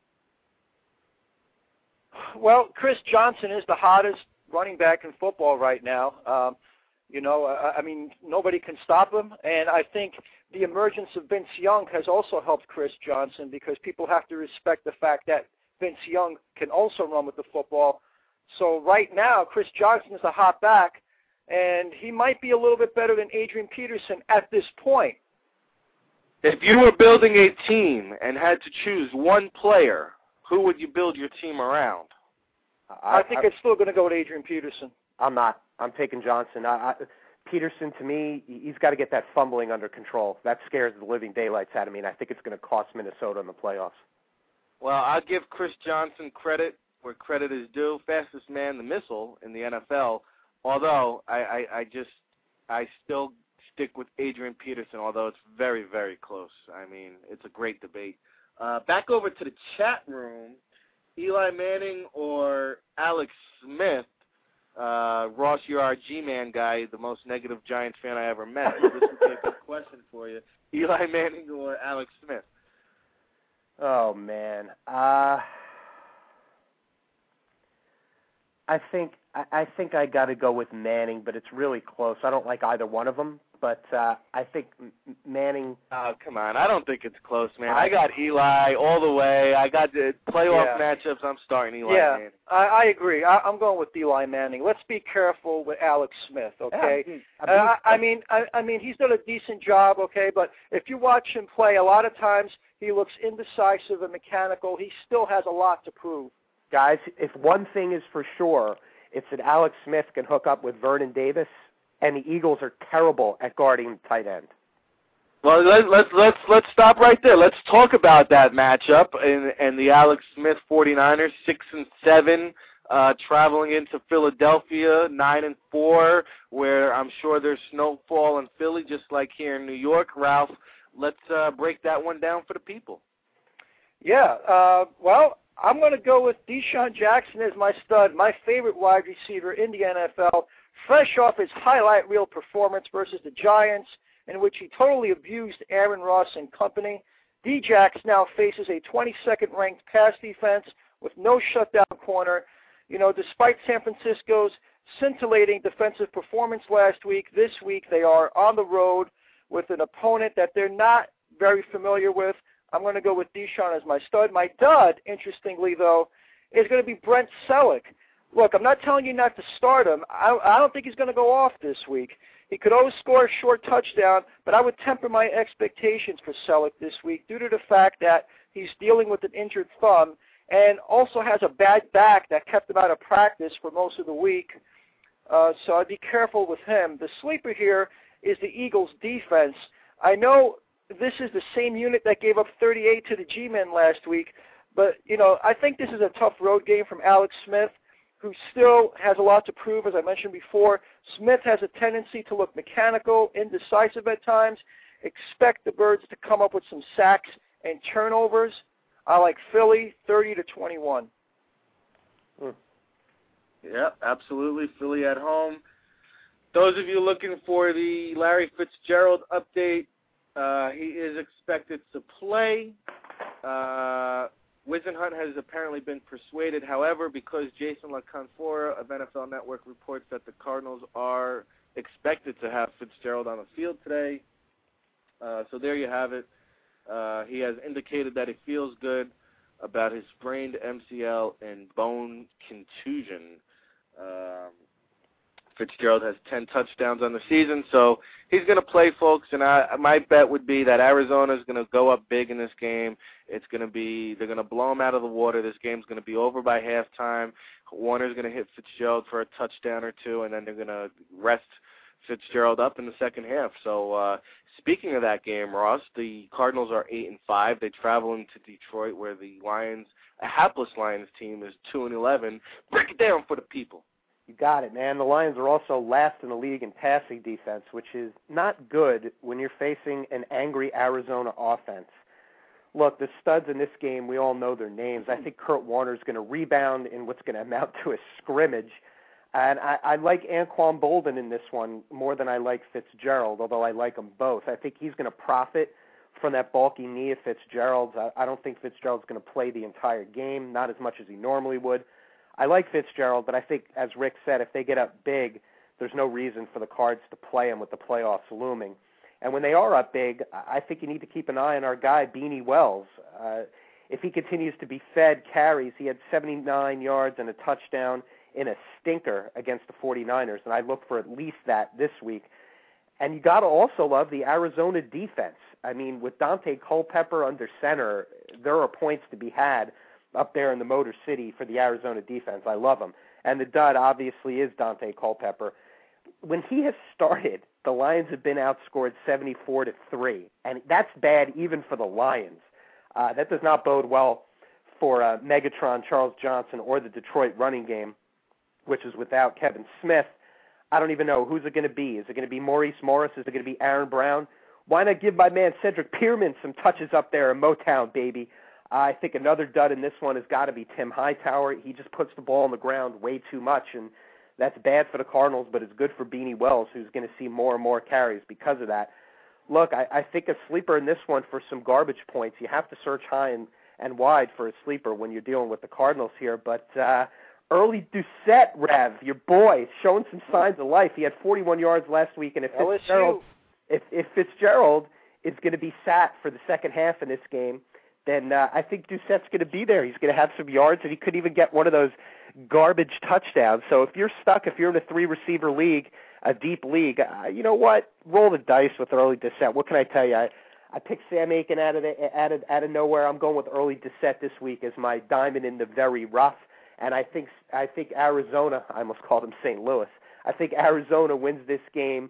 Well, Chris Johnson is the hottest running back in football right now. I mean, nobody can stop him, and I think the emergence of Vince Young has also helped Chris Johnson because people have to respect the fact that Vince Young can also run with the football. So right now, Chris Johnson is a hot back, and he might be a little bit better than Adrian Peterson at this point. If you were building a team and had to choose one player, who would you build your team around? I think it's still going to go with Adrian Peterson. I'm not. I'm taking Johnson. Peterson, to me, he's got to get that fumbling under control. That scares the living daylights out of me, and I think it's going to cost Minnesota in the playoffs. Well, I'll give Chris Johnson credit where credit is due. Fastest man, the missile in the NFL. Although I still stick with Adrian Peterson, although it's very, very close. I mean, it's a great debate. Back over to the chat room. Eli Manning or Alex Smith? Ross, you're our G-Man guy, the most negative Giants fan I ever met. So this would be a good question for you. Eli Manning or Alex Smith? Oh, man. I think I got to go with Manning, but it's really close. I don't like either one of them, but I think Manning. Oh, come on. I don't think it's close, man. I got Eli all the way. I got the playoff matchups. I'm starting Eli Manning. I agree. I'm going with Eli Manning. Let's be careful with Alex Smith, okay? Yeah, I mean, he's done a decent job, okay, but if you watch him play, a lot of times he looks indecisive and mechanical. He still has a lot to prove. Guys, if one thing is for sure, it's that Alex Smith can hook up with Vernon Davis, and the Eagles are terrible at guarding tight end. Well, let's stop right there. Let's talk about that matchup and the Alex Smith 49ers 6-7, traveling into Philadelphia 9-4, where I'm sure there's snowfall in Philly, just like here in New York. Ralph, let's break that one down for the people. Yeah. Well, I'm going to go with Deshaun Jackson as my stud, my favorite wide receiver in the NFL, fresh off his highlight reel performance versus the Giants, in which he totally abused Aaron Ross and company. D-Jax now faces a 22nd ranked pass defense with no shutdown corner. You know, despite San Francisco's scintillating defensive performance last week, this week they are on the road with an opponent that they're not very familiar with. I'm going to go with Deshaun as my stud. My dud, interestingly, though, is going to be Brent Selleck. Look, I'm not telling you not to start him. I don't think he's going to go off this week. He could always score a short touchdown, but I would temper my expectations for Selleck this week due to the fact that he's dealing with an injured thumb and also has a bad back that kept him out of practice for most of the week. So I'd be careful with him. The sleeper here is the Eagles' defense. I know this is the same unit that gave up 38 to the G-Men last week, but, you know, I think this is a tough road game from Alex Smith, who still has a lot to prove, as I mentioned before. Smith has a tendency to look mechanical, indecisive at times. Expect the Birds to come up with some sacks and turnovers. I like Philly 30-21. Yeah, absolutely. Philly at home. Those of you looking for the Larry Fitzgerald update, he is expected to play. Wisenhunt has apparently been persuaded, however, because Jason LaConfora of NFL Network reports that the Cardinals are expected to have Fitzgerald on the field today. So there you have it. He has indicated that he feels good about his sprained MCL and bone contusion. Fitzgerald has 10 touchdowns on the season, so he's going to play, folks. And my bet would be that Arizona is going to go up big in this game. They're going to blow him out of the water. This game's going to be over by halftime. Warner's going to hit Fitzgerald for a touchdown or two, and then they're going to rest Fitzgerald up in the second half. So speaking of that game, Ross, the Cardinals are 8-5. They travel into Detroit, where the Lions, a hapless Lions team, is 2-11. Break it down for the people. You got it, man. The Lions are also last in the league in passing defense, which is not good when you're facing an angry Arizona offense. Look, the studs in this game, we all know their names. I think Kurt Warner's going to rebound in what's going to amount to a scrimmage. And I like Anquan Boldin in this one more than I like Fitzgerald, although I like them both. I think he's going to profit from that bulky knee of Fitzgerald's. I don't think Fitzgerald's going to play the entire game, not as much as he normally would. I like Fitzgerald, but I think, as Rick said, if they get up big, there's no reason for the Cards to play him with the playoffs looming. And when they are up big, I think you need to keep an eye on our guy, Beanie Wells. If he continues to be fed carries, he had 79 yards and a touchdown in a stinker against the 49ers, and I look for at least that this week. And you got to also love the Arizona defense. I mean, with Dante Culpepper under center, there are points to be had up there in the Motor City for the Arizona defense. I love them. And the dud obviously is Dante Culpepper. when he has started, the Lions have been outscored 74-3, and that's bad even for the Lions. That does not bode well for Megatron, Charles Johnson, or the Detroit running game, which is without Kevin Smith. I don't even know. Who's it going to be? Is it going to be Maurice Morris? Is it going to be Aaron Brown? Why not give my man Cedric Pierman some touches up there in Motown, baby? I think another dud in this one has got to be Tim Hightower. He just puts the ball on the ground way too much, and that's bad for the Cardinals, but it's good for Beanie Wells, who's going to see more and more carries because of that. Look, I think a sleeper in this one for some garbage points. You have to search high and wide for a sleeper when you're dealing with the Cardinals here. But early Doucette, Rev, your boy, showing some signs of life. He had 41 yards last week, and if Fitzgerald is going to be sat for the second half in this game, then I think Doucette's going to be there. He's going to have some yards, and he could even get one of those garbage touchdowns. So if you're stuck, if you're in a 3-receiver league, a deep league, you know what? Roll the dice with early Doucette. What can I tell you? I picked Sam Aiken out of nowhere. I'm going with early Doucette this week as my diamond in the very rough. And I think Arizona, I almost called him St. Louis. I think Arizona wins this game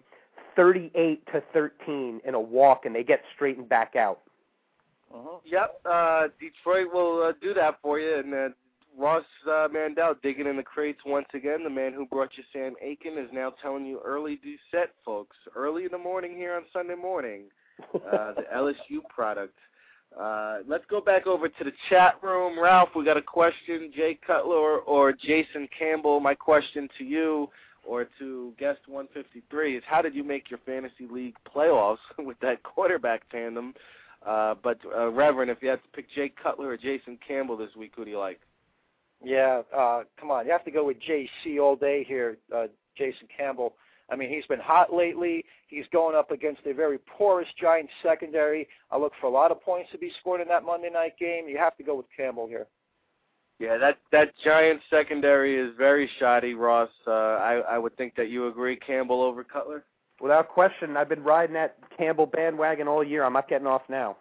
38-13 in a walk, and they get straightened back out. Yep, Detroit will do that for you. And Ross Mandel digging in the crates once again. The man who brought you Sam Aiken is now telling you early Doucette, folks. Early in the morning here on Sunday morning, the LSU product. Let's go back over to the chat room. Ralph, we got a question. Jay Cutler or Jason Campbell, my question to you or to guest 153 is how did you make your fantasy league playoffs with that quarterback tandem? But Reverend, if you had to pick Jay Cutler or Jason Campbell this week, who do you like? Yeah, come on. You have to go with JC all day here, Jason Campbell. I mean, he's been hot lately. He's going up against a very porous Giants secondary. I look for a lot of points to be scored in that Monday night game. You have to go with Campbell here. Yeah, that Giants secondary is very shoddy, Ross. I would think that you agree, Campbell over Cutler? Without question. I've been riding that Campbell bandwagon all year. I'm not getting off now.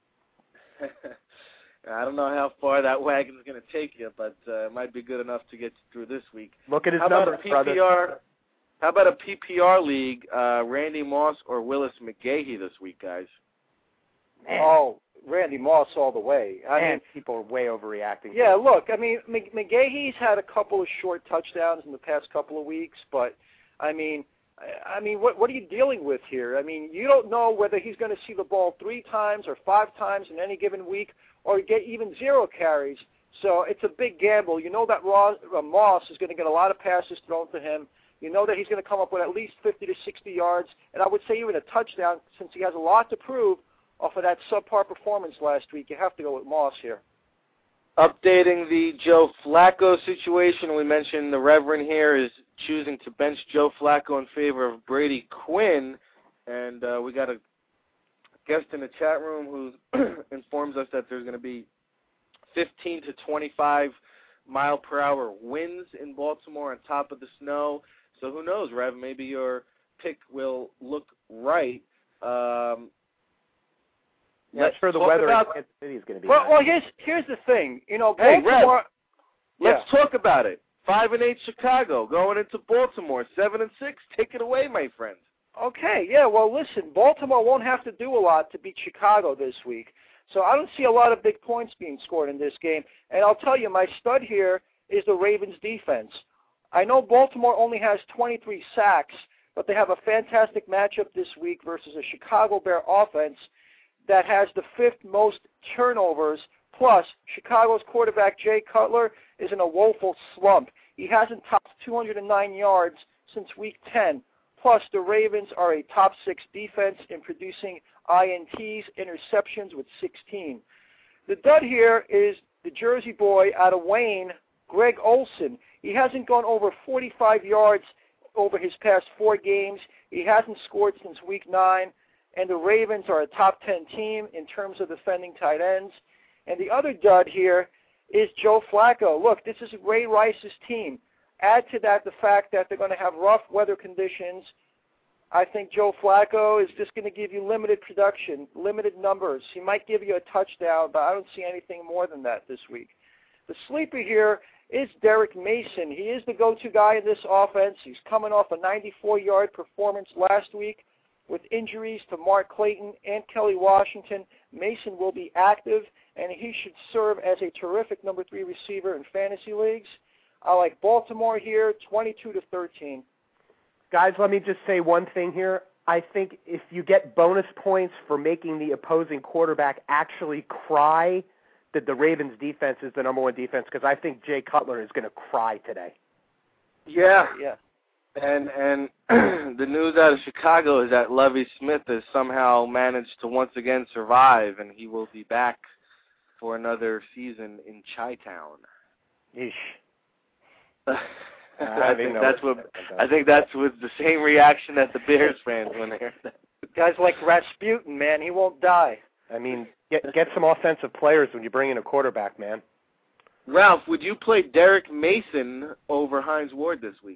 I don't know how far that wagon is going to take you, but it might be good enough to get you through this week. Look at his numbers, brother. How about a PPR league, Randy Moss or Willis McGahee this week, guys? Man. Oh, Randy Moss all the way. I mean, people are way overreacting. Yeah, look, I mean, McGahee's had a couple of short touchdowns in the past couple of weeks, but, I mean, what are you dealing with here? I mean, you don't know whether he's going to see the ball 3 times or 5 times in any given week or get even 0 carries. So it's a big gamble. You know that Moss is going to get a lot of passes thrown to him. You know that he's going to come up with at least 50 to 60 yards, and I would say even a touchdown since he has a lot to prove off of that subpar performance last week. You have to go with Moss here. Updating the Joe Flacco situation, we mentioned the Reverend here is choosing to bench Joe Flacco in favor of Brady Quinn, and we got a guest in the chat room who informs us that there's going to be 15 to 25 mile-per-hour winds in Baltimore on top of the snow. So who knows, Rev, maybe your pick will look right. Not sure the weather in Kansas City is going to be well, here's the thing. You know, Baltimore, Rev, let's talk about it. 5-8 Chicago going into Baltimore, 7-6. Take it away, my friend. Okay, yeah, well, listen, Baltimore won't have to do a lot to beat Chicago this week. So I don't see a lot of big points being scored in this game. And I'll tell you, my stud here is the Ravens' defense. I know Baltimore only has 23 sacks, but they have a fantastic matchup this week versus a Chicago Bear offense that has the 5th most turnovers. Plus, Chicago's quarterback, Jay Cutler, is in a woeful slump. He hasn't topped 209 yards since Week 10. Plus, the Ravens are a top 6 defense in producing INTs, interceptions, with 16. The dud here is the Jersey boy out of Wayne, Greg Olsen. He hasn't gone over 45 yards over his past 4 games. He hasn't scored since Week 9. And the Ravens are a top 10 team in terms of defending tight ends. And the other dud here is Joe Flacco. Look, this is Ray Rice's team. Add to that the fact that they're going to have rough weather conditions. I think Joe Flacco is just going to give you limited production, limited numbers. He might give you a touchdown, but I don't see anything more than that this week. The sleeper here is Derek Mason. He is the go-to guy in this offense. He's coming off a 94-yard performance last week. With injuries to Mark Clayton and Kelly Washington, Mason will be active, and he should serve as a terrific number 3 receiver in fantasy leagues. I like Baltimore here, 22-13. Guys, let me just say one thing here. I think if you get bonus points for making the opposing quarterback actually cry, that the Ravens' defense is the number 1 defense, because I think Jay Cutler is going to cry today. Yeah. Yeah. And the news out of Chicago is that Lovie Smith has somehow managed to once again survive, and he will be back for another season in Chi-Town. Yeesh. I think that's with the same reaction that the Bears fans when they heard that. Guys like Rasputin, man, he won't die. I mean, get some offensive players when you bring in a quarterback, man. Ralph, would you play Derek Mason over Hines Ward this week?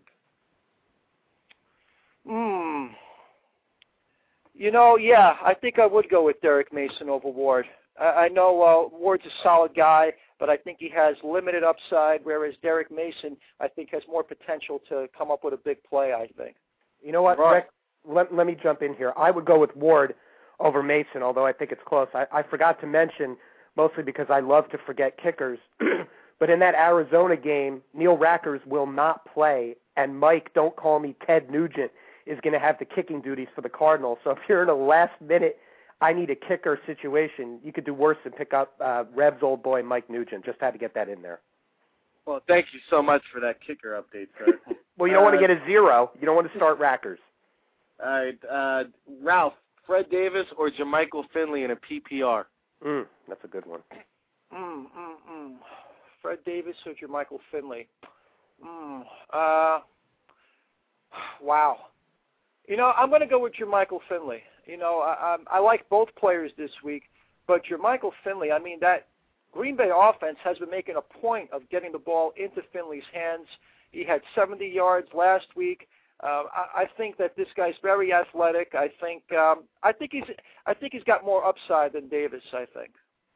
Yeah, I think I would go with Derek Mason over Ward. I know Ward's a solid guy, but I think he has limited upside, whereas Derek Mason, I think, has more potential to come up with a big play, I think. You know what, Rick? Let me jump in here. I would go with Ward over Mason, although I think it's close. I forgot to mention, mostly because I love to forget kickers, but in that Arizona game, Neil Rackers will not play, and Mike, don't call me Ted Nugent, is going to have the kicking duties for the Cardinals. So if you're in a last-minute, I need a kicker situation, you could do worse than pick up Rev's old boy, Mike Nugent. Just had to get that in there. Well, thank you so much for that kicker update, sir. Well, you don't want to get a 0. You don't want to start Rackers. All right. Ralph, Fred Davis or Jermichael Finley in a PPR? That's a good one. Fred Davis or Jermichael Finley? Wow. I'm going to go with Jermichael Finley. I like both players this week, but Jermichael Finley, I mean, that Green Bay offense has been making a point of getting the ball into Finley's hands. He had 70 yards last week. I think that this guy's very athletic. I think he's got more upside than Davis, I think.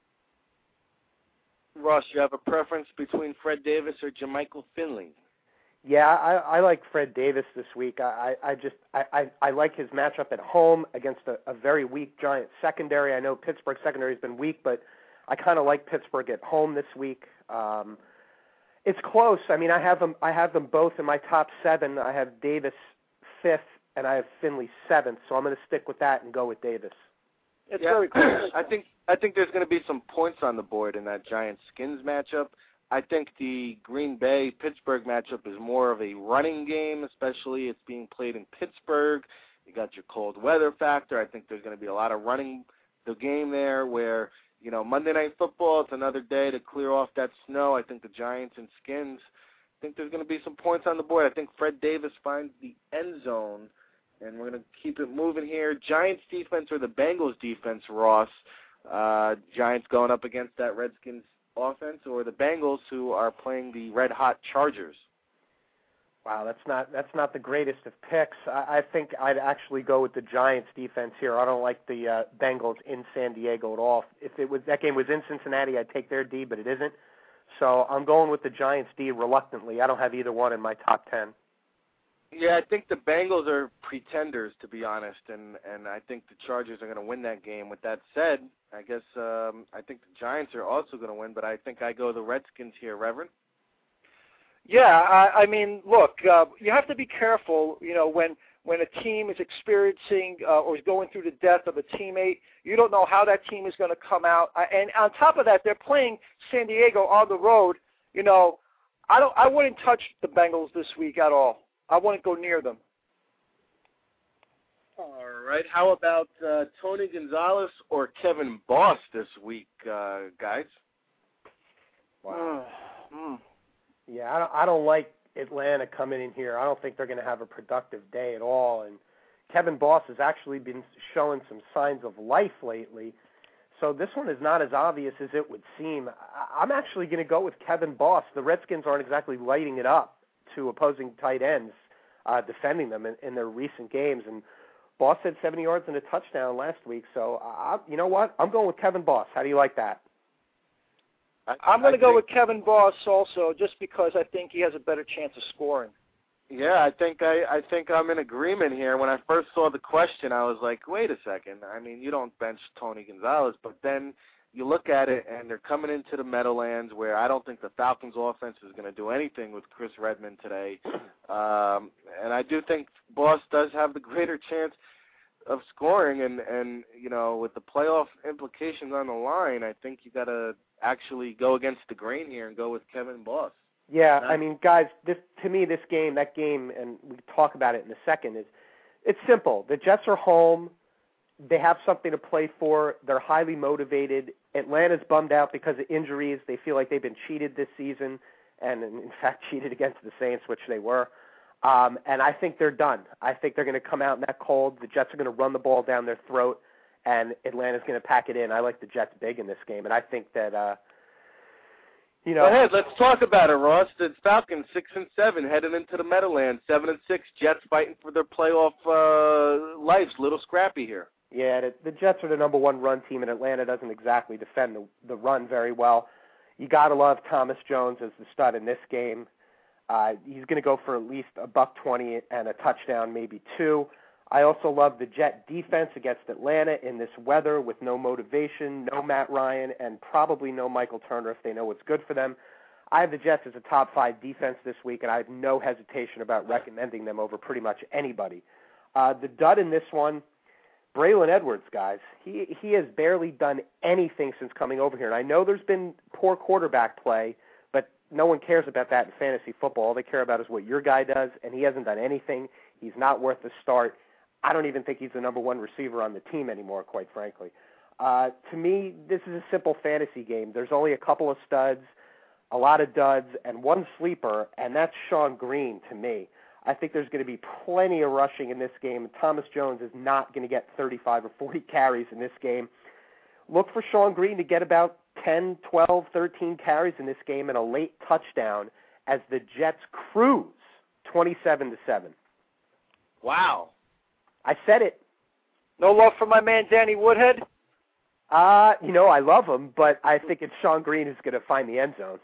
Ross, you have a preference between Fred Davis or Jermichael Finley? Yeah, I like Fred Davis this week. I like his matchup at home against a very weak Giants secondary. I know Pittsburgh secondary has been weak, but I kind of like Pittsburgh at home this week. It's close. I mean, I have them both in my top 7. I have Davis 5th, and I have Finley 7th. So I'm going to stick with that and go with Davis. It's very close. I think there's going to be some points on the board in that Giants-Skins matchup. I think the Green Bay-Pittsburgh matchup is more of a running game, especially it's being played in Pittsburgh. You got your cold weather factor. I think there's going to be a lot of running the game there where, Monday Night Football, it's another day to clear off that snow. I think the Giants and Skins, I think there's going to be some points on the board. I think Fred Davis finds the end zone, and we're going to keep it moving here. Giants defense or the Bengals defense, Ross? Giants going up against that Redskins offense, or the Bengals who are playing the red-hot Chargers? Wow, that's not the greatest of picks. I think I'd actually go with the Giants defense here. I don't like the Bengals in San Diego at all. If that game was in Cincinnati, I'd take their D, but it isn't. So I'm going with the Giants D reluctantly. I don't have either one in my top 10. Yeah, I think the Bengals are pretenders, to be honest, and I think the Chargers are going to win that game. With that said, I guess I think the Giants are also going to win, but I think I go the Redskins here, Reverend. Yeah, I mean, look, you have to be careful, when a team is experiencing or is going through the death of a teammate. You don't know how that team is going to come out. And on top of that, they're playing San Diego on the road. I wouldn't touch the Bengals this week at all. I wouldn't go near them. All right. How about Tony Gonzalez or Kevin Boss this week, guys? Wow. Yeah, I don't like Atlanta coming in here. I don't think they're going to have a productive day at all. And Kevin Boss has actually been showing some signs of life lately. So this one is not as obvious as it would seem. I'm actually going to go with Kevin Boss. The Redskins aren't exactly lighting it up to opposing tight ends, defending them in their recent games. And Boss had 70 yards and a touchdown last week. So, you know what? I'm going with Kevin Boss. How do you like that? I'm going to go with Kevin Boss also, just because I think he has a better chance of scoring. Yeah, I think I'm in agreement here. When I first saw the question, I was like, wait a second. I mean, you don't bench Tony Gonzalez, but then you look at it, and they're coming into the Meadowlands, where I don't think the Falcons' offense is going to do anything with Chris Redmond today. And I do think Boss does have the greater chance of scoring, and you know, with the playoff implications on the line, I think you got to actually go against the grain here and go with Kevin Boss. Yeah, I mean, guys, to me, that game, and we can talk about it in a second, it's simple. The Jets are home. They have something to play for. They're highly motivated. Atlanta's bummed out because of injuries. They feel like they've been cheated this season, and in fact cheated against the Saints, which they were. And I think they're done. I think they're going to come out in that cold. The Jets are going to run the ball down their throat, and Atlanta's going to pack it in. I like the Jets big in this game, and I think that you know. Go ahead, let's talk about it, Ross. The Falcons 6-7 heading into the Meadowlands, 7-6. Jets fighting for their playoff lives. Little scrappy here. Yeah, the Jets are the number one run team, and Atlanta doesn't exactly defend the run very well. You got to love Thomas Jones as the stud in this game. He's going to go for at least $120 and a touchdown, maybe two. I also love the Jet defense against Atlanta in this weather with no motivation, no Matt Ryan, and probably no Michael Turner if they know what's good for them. I have the Jets as a top 5 defense this week, and I have no hesitation about recommending them over pretty much anybody. The dud in this one, Braylon Edwards, guys. He has barely done anything since coming over here. And I know there's been poor quarterback play, but no one cares about that in fantasy football. All they care about is what your guy does, and he hasn't done anything. He's not worth the start. I don't even think he's the number one receiver on the team anymore, quite frankly. To me, this is a simple fantasy game. There's only a couple of studs, a lot of duds, and one sleeper, and that's Sean Green to me. I think there's going to be plenty of rushing in this game. Thomas Jones is not going to get 35 or 40 carries in this game. Look for Sean Green to get about 10, 12, 13 carries in this game and a late touchdown as the Jets cruise 27-7. Wow. I said it. No love for my man Danny Woodhead? You know, I love him, but I think it's Sean Green who's going to find the end zone.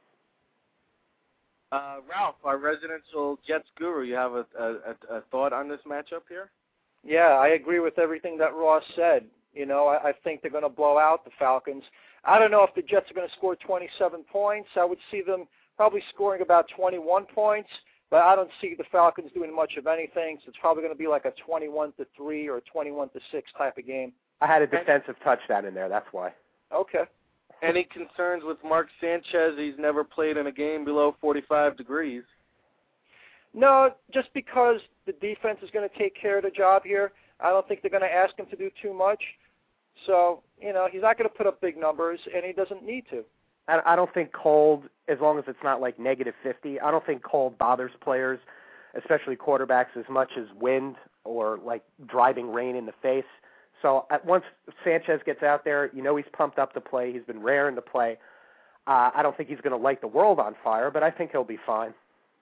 Ralph, our residential Jets guru, you have a thought on this matchup here? Yeah, I agree with everything that Ross said. You know, I think they're going to blow out the Falcons. I don't know if the Jets are going to score 27 points. I would see them probably scoring about 21 points, but I don't see the Falcons doing much of anything, so it's probably going to be like a 21-3 or 21-6 type of game. I had a defensive touchdown in there, that's why. Okay. Any concerns with Mark Sanchez? He's never played in a game below 45 degrees. No, just because the defense is going to take care of the job here, I don't think they're going to ask him to do too much. So, you know, he's not going to put up big numbers, and he doesn't need to. I don't think cold, as long as it's not like -50, I don't think cold bothers players, especially quarterbacks, as much as wind or like driving rain in the face. So once Sanchez gets out there, you know he's pumped up to play. He's been raring to play. I don't think he's going to light the world on fire, but I think he'll be fine.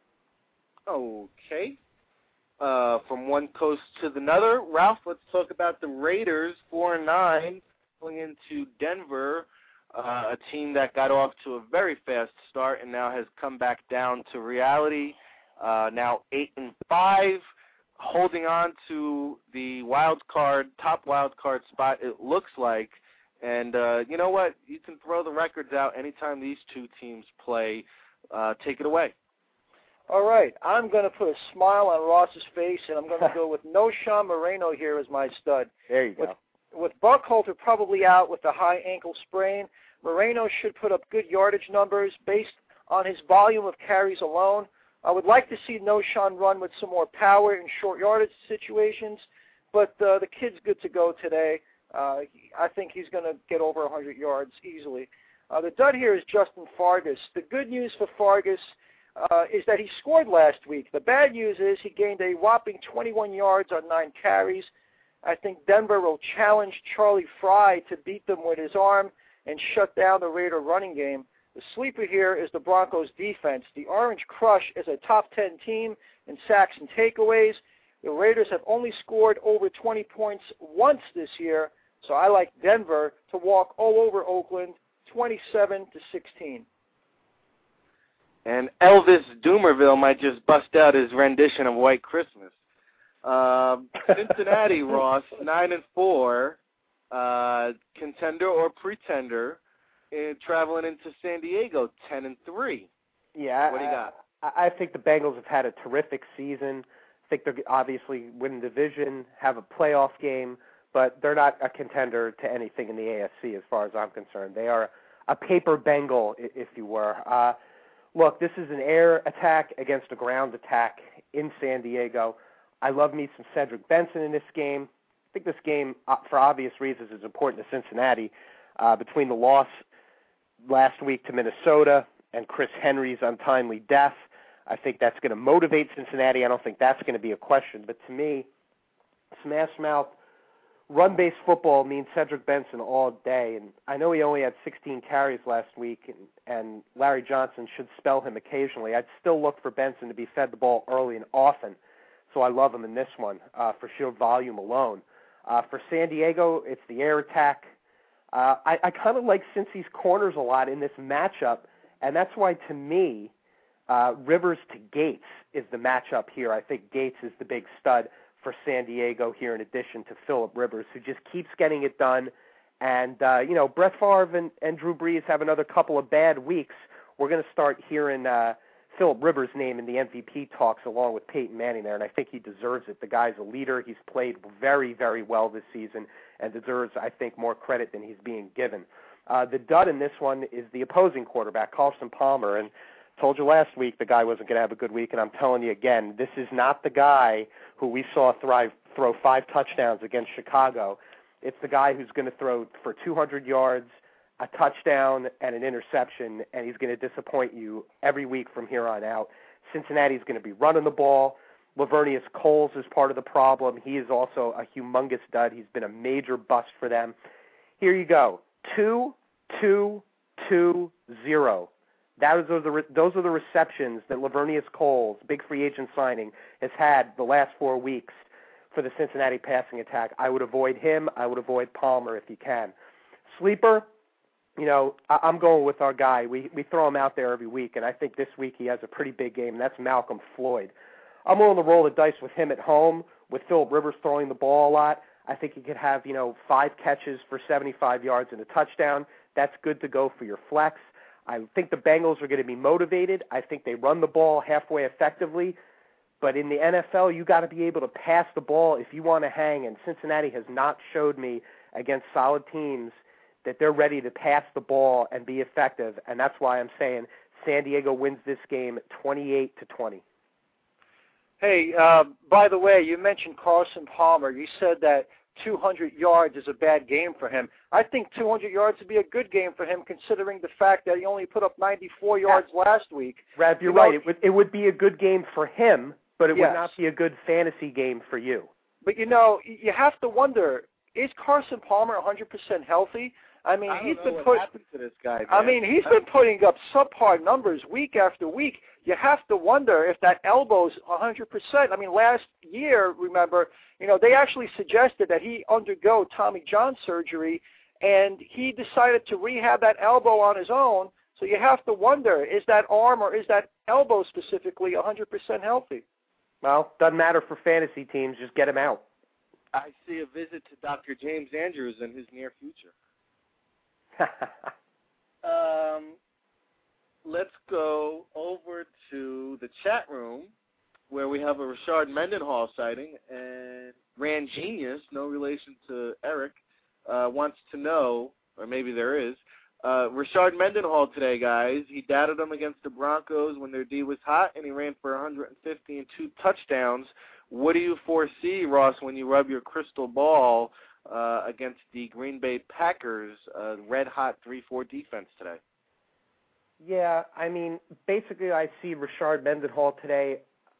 Okay. From one coast to the other, Ralph, let's talk about the Raiders, 4-9, going into Denver, a team that got off to a very fast start and now has come back down to reality. Now 8-5. Holding on to the top wild card spot, it looks like. And you know what? You can throw the records out anytime these two teams play. Take it away. All right. I'm going to put a smile on Ross's face, and I'm going to go with Knowshon Moreno here as my stud. There you go. With Buckhalter probably out with a high ankle sprain, Moreno should put up good yardage numbers based on his volume of carries alone. I would like to see Knowshon run with some more power in short yardage situations, but the kid's good to go today. I think he's going to get over 100 yards easily. The dud here is Justin Fargas. The good news for Fargas is that he scored last week. The bad news is he gained a whopping 21 yards on 9 carries. I think Denver will challenge Charlie Fry to beat them with his arm and shut down the Raider running game. The sleeper here is the Broncos defense. The Orange Crush is a top 10 team in sacks and takeaways. The Raiders have only scored over 20 points once this year, so I like Denver to walk all over Oakland 27-16. And Elvis Doomerville might just bust out his rendition of White Christmas. Cincinnati, Ross, 9-4, contender or pretender, traveling into San Diego, 10-3. Yeah, what do you got? I think the Bengals have had a terrific season. I think they're obviously winning the division, have a playoff game, but they're not a contender to anything in the AFC as far as I'm concerned. They are a paper Bengal, if you were. Look, this is an air attack against a ground attack in San Diego. I love me some Cedric Benson in this game. I think this game, for obvious reasons, is important to Cincinnati. Between the loss last week to Minnesota and Chris Henry's untimely death, I think that's going to motivate Cincinnati. I don't think that's going to be a question. But to me, smash mouth, run-based football means Cedric Benson all day. And I know he only had 16 carries last week, and Larry Johnson should spell him occasionally. I'd still look for Benson to be fed the ball early and often. So I love him in this one for sheer volume alone. For San Diego, it's the air attack. I kind of like Cincy's corners a lot in this matchup, and that's why, to me, Rivers to Gates is the matchup here. I think Gates is the big stud for San Diego here, in addition to Phillip Rivers, who just keeps getting it done. And, Brett Favre and Drew Brees have another couple of bad weeks. We're going to start hearing Phillip Rivers' name in the MVP talks along with Peyton Manning there, and I think he deserves it. The guy's a leader. He's played very, very well this season and deserves, I think, more credit than he's being given. The dud in this one is the opposing quarterback, Carson Palmer, and told you last week the guy wasn't going to have a good week, and I'm telling you again, this is not the guy who we saw throw 5 touchdowns against Chicago. It's the guy who's going to throw for 200 yards, a touchdown, and an interception, and he's going to disappoint you every week from here on out. Cincinnati's going to be running the ball. Lavernius Coles is part of the problem. He is also a humongous dud. He's been a major bust for them. Here you go. 2-2-2-0. Those are the receptions that Lavernius Coles, big free agent signing, has had the last 4 weeks for the Cincinnati passing attack. I would avoid him. I would avoid Palmer if you can. Sleeper, I'm going with our guy. We throw him out there every week, and I think this week he has a pretty big game, and that's Malcolm Floyd. I'm willing to roll the dice with him at home, with Phillip Rivers throwing the ball a lot. I think he could have, 5 catches for 75 yards and a touchdown. That's good to go for your flex. I think the Bengals are going to be motivated. I think they run the ball halfway effectively. But in the NFL, you got to be able to pass the ball if you want to hang, and Cincinnati has not showed me against solid teams that they're ready to pass the ball and be effective, and that's why I'm saying San Diego wins this game 28-20. Hey, by the way, you mentioned Carson Palmer. You said that 200 yards is a bad game for him. I think 200 yards would be a good game for him, considering the fact that he only put up 94 yards last week. Rav, you're right. It would be a good game for him, but it would not be a good fantasy game for you. But, you have to wonder, is Carson Palmer 100% healthy? I mean, he's been happened to this guy, man. I mean, he's been putting up subpar numbers week after week. You have to wonder if that elbow's 100%. I mean, last year, remember, they actually suggested that he undergo Tommy John surgery, and he decided to rehab that elbow on his own. So you have to wonder, is that arm or is that elbow specifically 100% healthy? Well, doesn't matter for fantasy teams. Just get him out. I see a visit to Dr. James Andrews in his near future. Let's go over to the chat room where we have a Rashard Mendenhall sighting, and Rand Genius, no relation to Eric, wants to know, or maybe there is, Rashard Mendenhall today, guys. He dated them against the Broncos when their D was hot, and he ran for 150 and 2 touchdowns. What do you foresee, Ross, when you rub your crystal ball against the Green Bay Packers' red-hot 3-4 defense today? Yeah, I mean, basically I see Rashard Mendenhall today.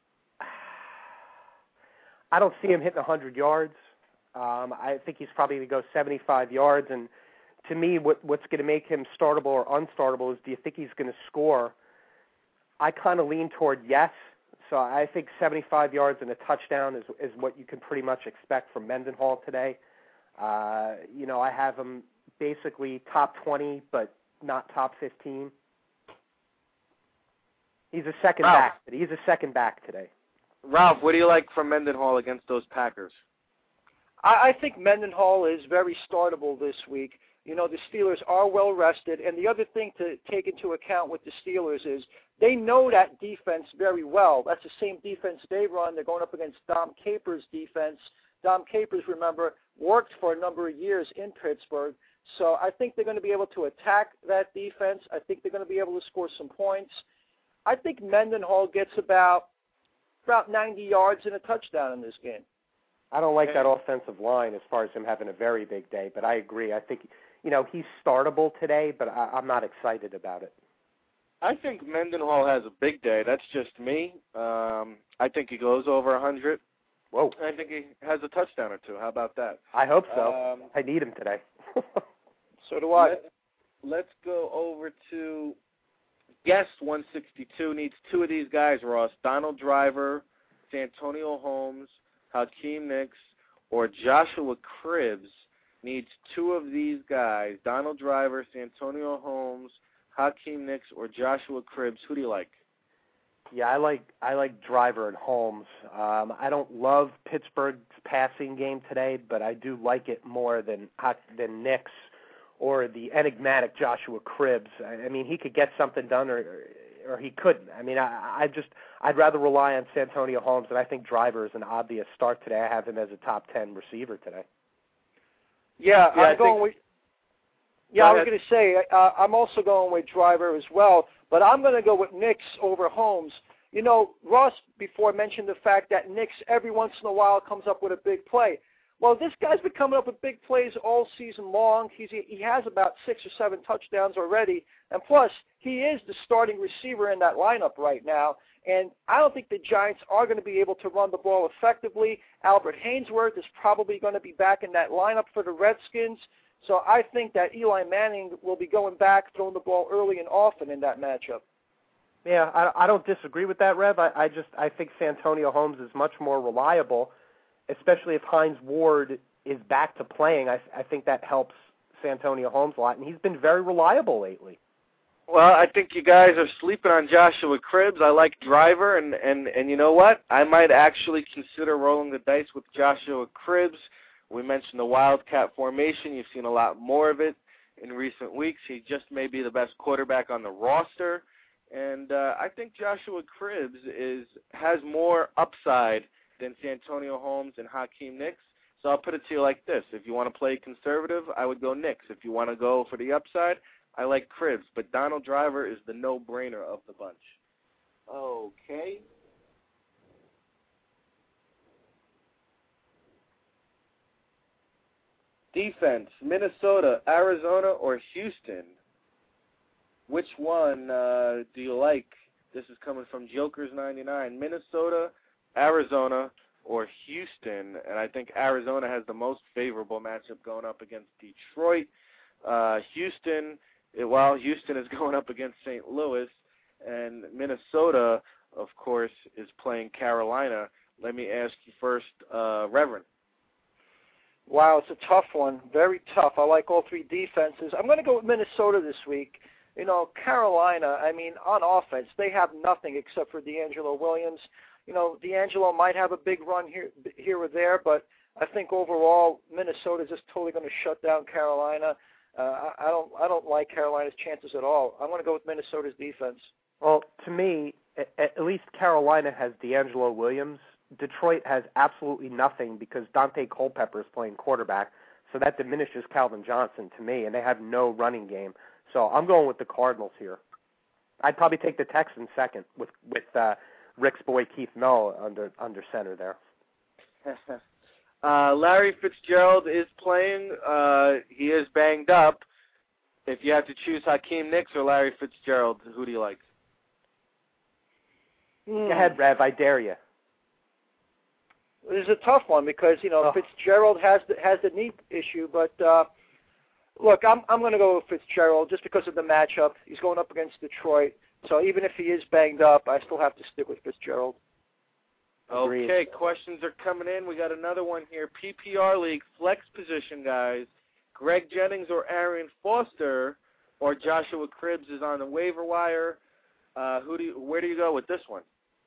I don't see him hitting 100 yards. I think he's probably going to go 75 yards. And to me, what's going to make him startable or unstartable is, do you think he's going to score? I kind of lean toward yes. So I think 75 yards and a touchdown is what you can pretty much expect from Mendenhall today. I have him basically top 20, but not top 15. He's a second back. He's a second back today. Ralph, what do you like from Mendenhall against those Packers? I think Mendenhall is very startable this week. You know, the Steelers are well rested, and the other thing to take into account with the Steelers is they know that defense very well. That's the same defense they run. They're going up against Dom Capers' defense. Dom Capers, remember, worked for a number of years in Pittsburgh. So I think they're going to be able to attack that defense. I think they're going to be able to score some points. I think Mendenhall gets about 90 yards and a touchdown in this game. I don't like that offensive line as far as him having a very big day, but I agree. I think, he's startable today, but I'm not excited about it. I think Mendenhall has a big day. That's just me. I think he goes over 100. Whoa. I think he has a touchdown or two. How about that? I hope so. I need him today. So do I. Let's go over to Guest 162. Needs two of these guys, Ross. Donald Driver, Santonio Holmes, Hakeem Nicks, or Joshua Cribbs. Needs two of these guys. Donald Driver, Santonio Holmes, Hakeem Nicks, or Joshua Cribbs. Who do you like? Yeah, I like Driver and Holmes. I don't love Pittsburgh's passing game today, but I do like it more than Nicks or the enigmatic Joshua Cribbs. I mean, he could get something done, or he couldn't. I mean, I'd rather rely on Santonio Holmes, and I think Driver is an obvious start today. I have him as a top 10 receiver today. I was going to say, I'm also going with Driver as well, but I'm going to go with Nicks over Holmes. You know, Ross before mentioned the fact that Nicks every once in a while comes up with a big play. Well, this guy's been coming up with big plays all season long. He has about 6 or 7 touchdowns already, and plus, he is the starting receiver in that lineup right now, and I don't think the Giants are going to be able to run the ball effectively. Albert Haynesworth is probably going to be back in that lineup for the Redskins, so I think that Eli Manning will be going back, throwing the ball early and often in that matchup. Yeah, I don't disagree with that, Rev. I think Santonio Holmes is much more reliable, especially if Hines Ward is back to playing. I think that helps Santonio Holmes a lot, and he's been very reliable lately. Well, I think you guys are sleeping on Joshua Cribbs. I like Driver, and you know what? I might actually consider rolling the dice with Joshua Cribbs. We mentioned the Wildcat formation. You've seen a lot more of it in recent weeks. He just may be the best quarterback on the roster. And I think Joshua Cribbs has more upside than Santonio Holmes and Hakeem Nicks. So I'll put it to you like this. If you want to play conservative, I would go Nicks. If you want to go for the upside, I like Cribbs. But Donald Driver is the no-brainer of the bunch. Okay. Defense, Minnesota, Arizona, or Houston? Which one do you like? This is coming from Jokers99. Minnesota, Arizona, or Houston? And I think Arizona has the most favorable matchup going up against Detroit. Houston is going up against St. Louis. And Minnesota, of course, is playing Carolina. Let me ask you first, Reverend. Wow, it's a tough one. Very tough. I like all three defenses. I'm going to go with Minnesota this week. You know, Carolina, I mean, on offense, they have nothing except for DeAngelo Williams. You know, DeAngelo might have a big run here or there, but I think overall Minnesota is just totally going to shut down Carolina. I don't like Carolina's chances at all. I'm going to go with Minnesota's defense. Well, to me, at least Carolina has DeAngelo Williams. Detroit has absolutely nothing because Dante Culpepper is playing quarterback, so that diminishes Calvin Johnson to me, and they have no running game. So I'm going with the Cardinals here. I'd probably take the Texans second with Rick's boy Keith Mel under center there. Larry Fitzgerald is playing. He is banged up. If you have to choose Hakeem Nicks or Larry Fitzgerald, who do you like? Go ahead, Rev. I dare you. This is a tough one because, you know, Fitzgerald has the knee issue, but look, I'm going to go with Fitzgerald just because of the matchup. He's going up against Detroit, so even if he is banged up, I still have to stick with Fitzgerald. Okay, agreed. Questions are coming in. We got another one here. PPR League, flex position guys. Greg Jennings or Arian Foster. or Joshua Cribbs is on the waiver wire. Where do you go with this one?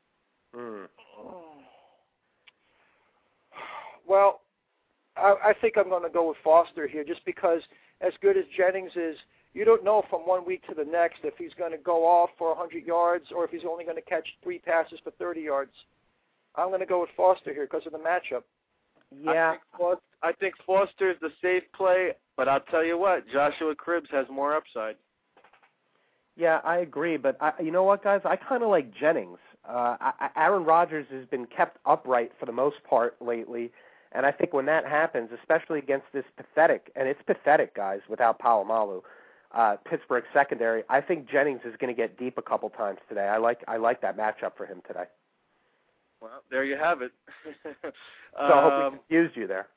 Well, I think I'm going to go with Foster here, just because as good as Jennings is, you don't know from 1 week to the next if he's going to go off for 100 yards or if he's only going to catch 3 passes for 30 yards. I'm going to go with Foster here because of the matchup. Yeah. I think Foster is the safe play, but I'll tell you what, Joshua Cribbs has more upside. Yeah, I agree, but you know what, guys? I kind of like Jennings. Aaron Rodgers has been kept upright for the most part lately, and I think when that happens, especially against this pathetic, and it's pathetic, guys, without Palomalu, Pittsburgh secondary, I think Jennings is going to get deep a couple times today. I like that matchup for him today. Well, there you have it. So I hope we confused you there.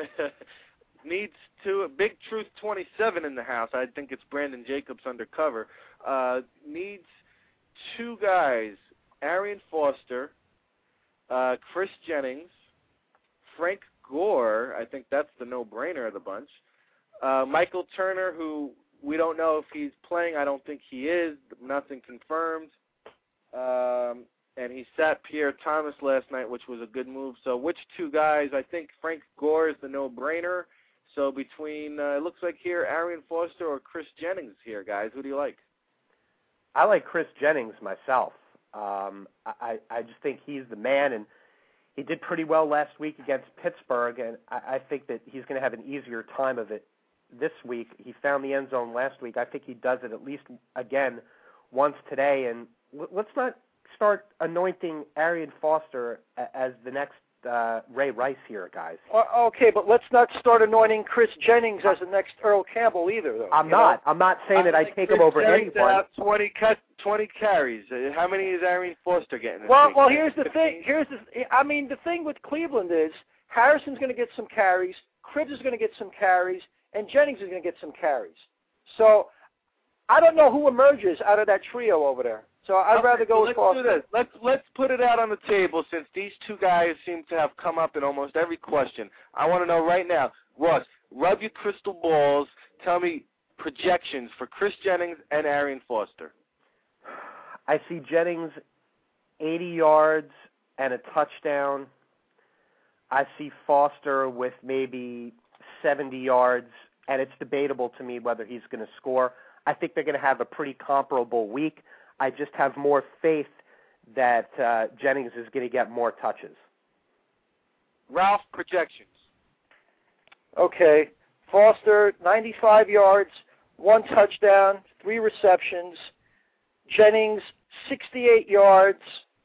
Needs to Big Truth 27 in the house. I think it's Brandon Jacobs undercover. Needs 2 guys: Arian Foster, Chris Jennings, Frank Gore. I think that's the no-brainer of the bunch. Michael Turner, who we don't know if he's playing. I don't think he is. Nothing confirmed. And he sat Pierre Thomas last night, which was a good move. So which 2 guys? I think Frank Gore is the no-brainer. So between, it looks like here, Arian Foster or Chris Jennings here, guys. Who do you like? I like Chris Jennings myself. I just think he's the man, and he did pretty well last week against Pittsburgh, and I think that he's going to have an easier time of it this week. He found the end zone last week. I think he does it at least again once today, and let's not start anointing Arian Foster as the next Ray Rice here, guys. Okay, but let's not start anointing Chris Jennings as the next Earl Campbell either, though. I'm not saying that I take him over anyone. 20 carries. How many is Arian Foster getting? Well, here's the thing. The thing with Cleveland is Harrison's going to get some carries, Cribbs is going to get some carries, and Jennings is going to get some carries. So I don't know who emerges out of that trio over there. So I'd rather go with Foster. Let's do this. Let's put it out on the table, since these 2 guys seem to have come up in almost every question. I want to know right now, Ross, rub your crystal balls. Tell me projections for Chris Jennings and Arian Foster. I see Jennings 80 yards and a touchdown. I see Foster with maybe 70 yards, and it's debatable to me whether he's going to score. I think they're going to have a pretty comparable week. I just have more faith that Jennings is going to get more touches. Ralph, projections. Okay. Foster, 95 yards, 1 touchdown, 3 receptions. Jennings, 68 yards,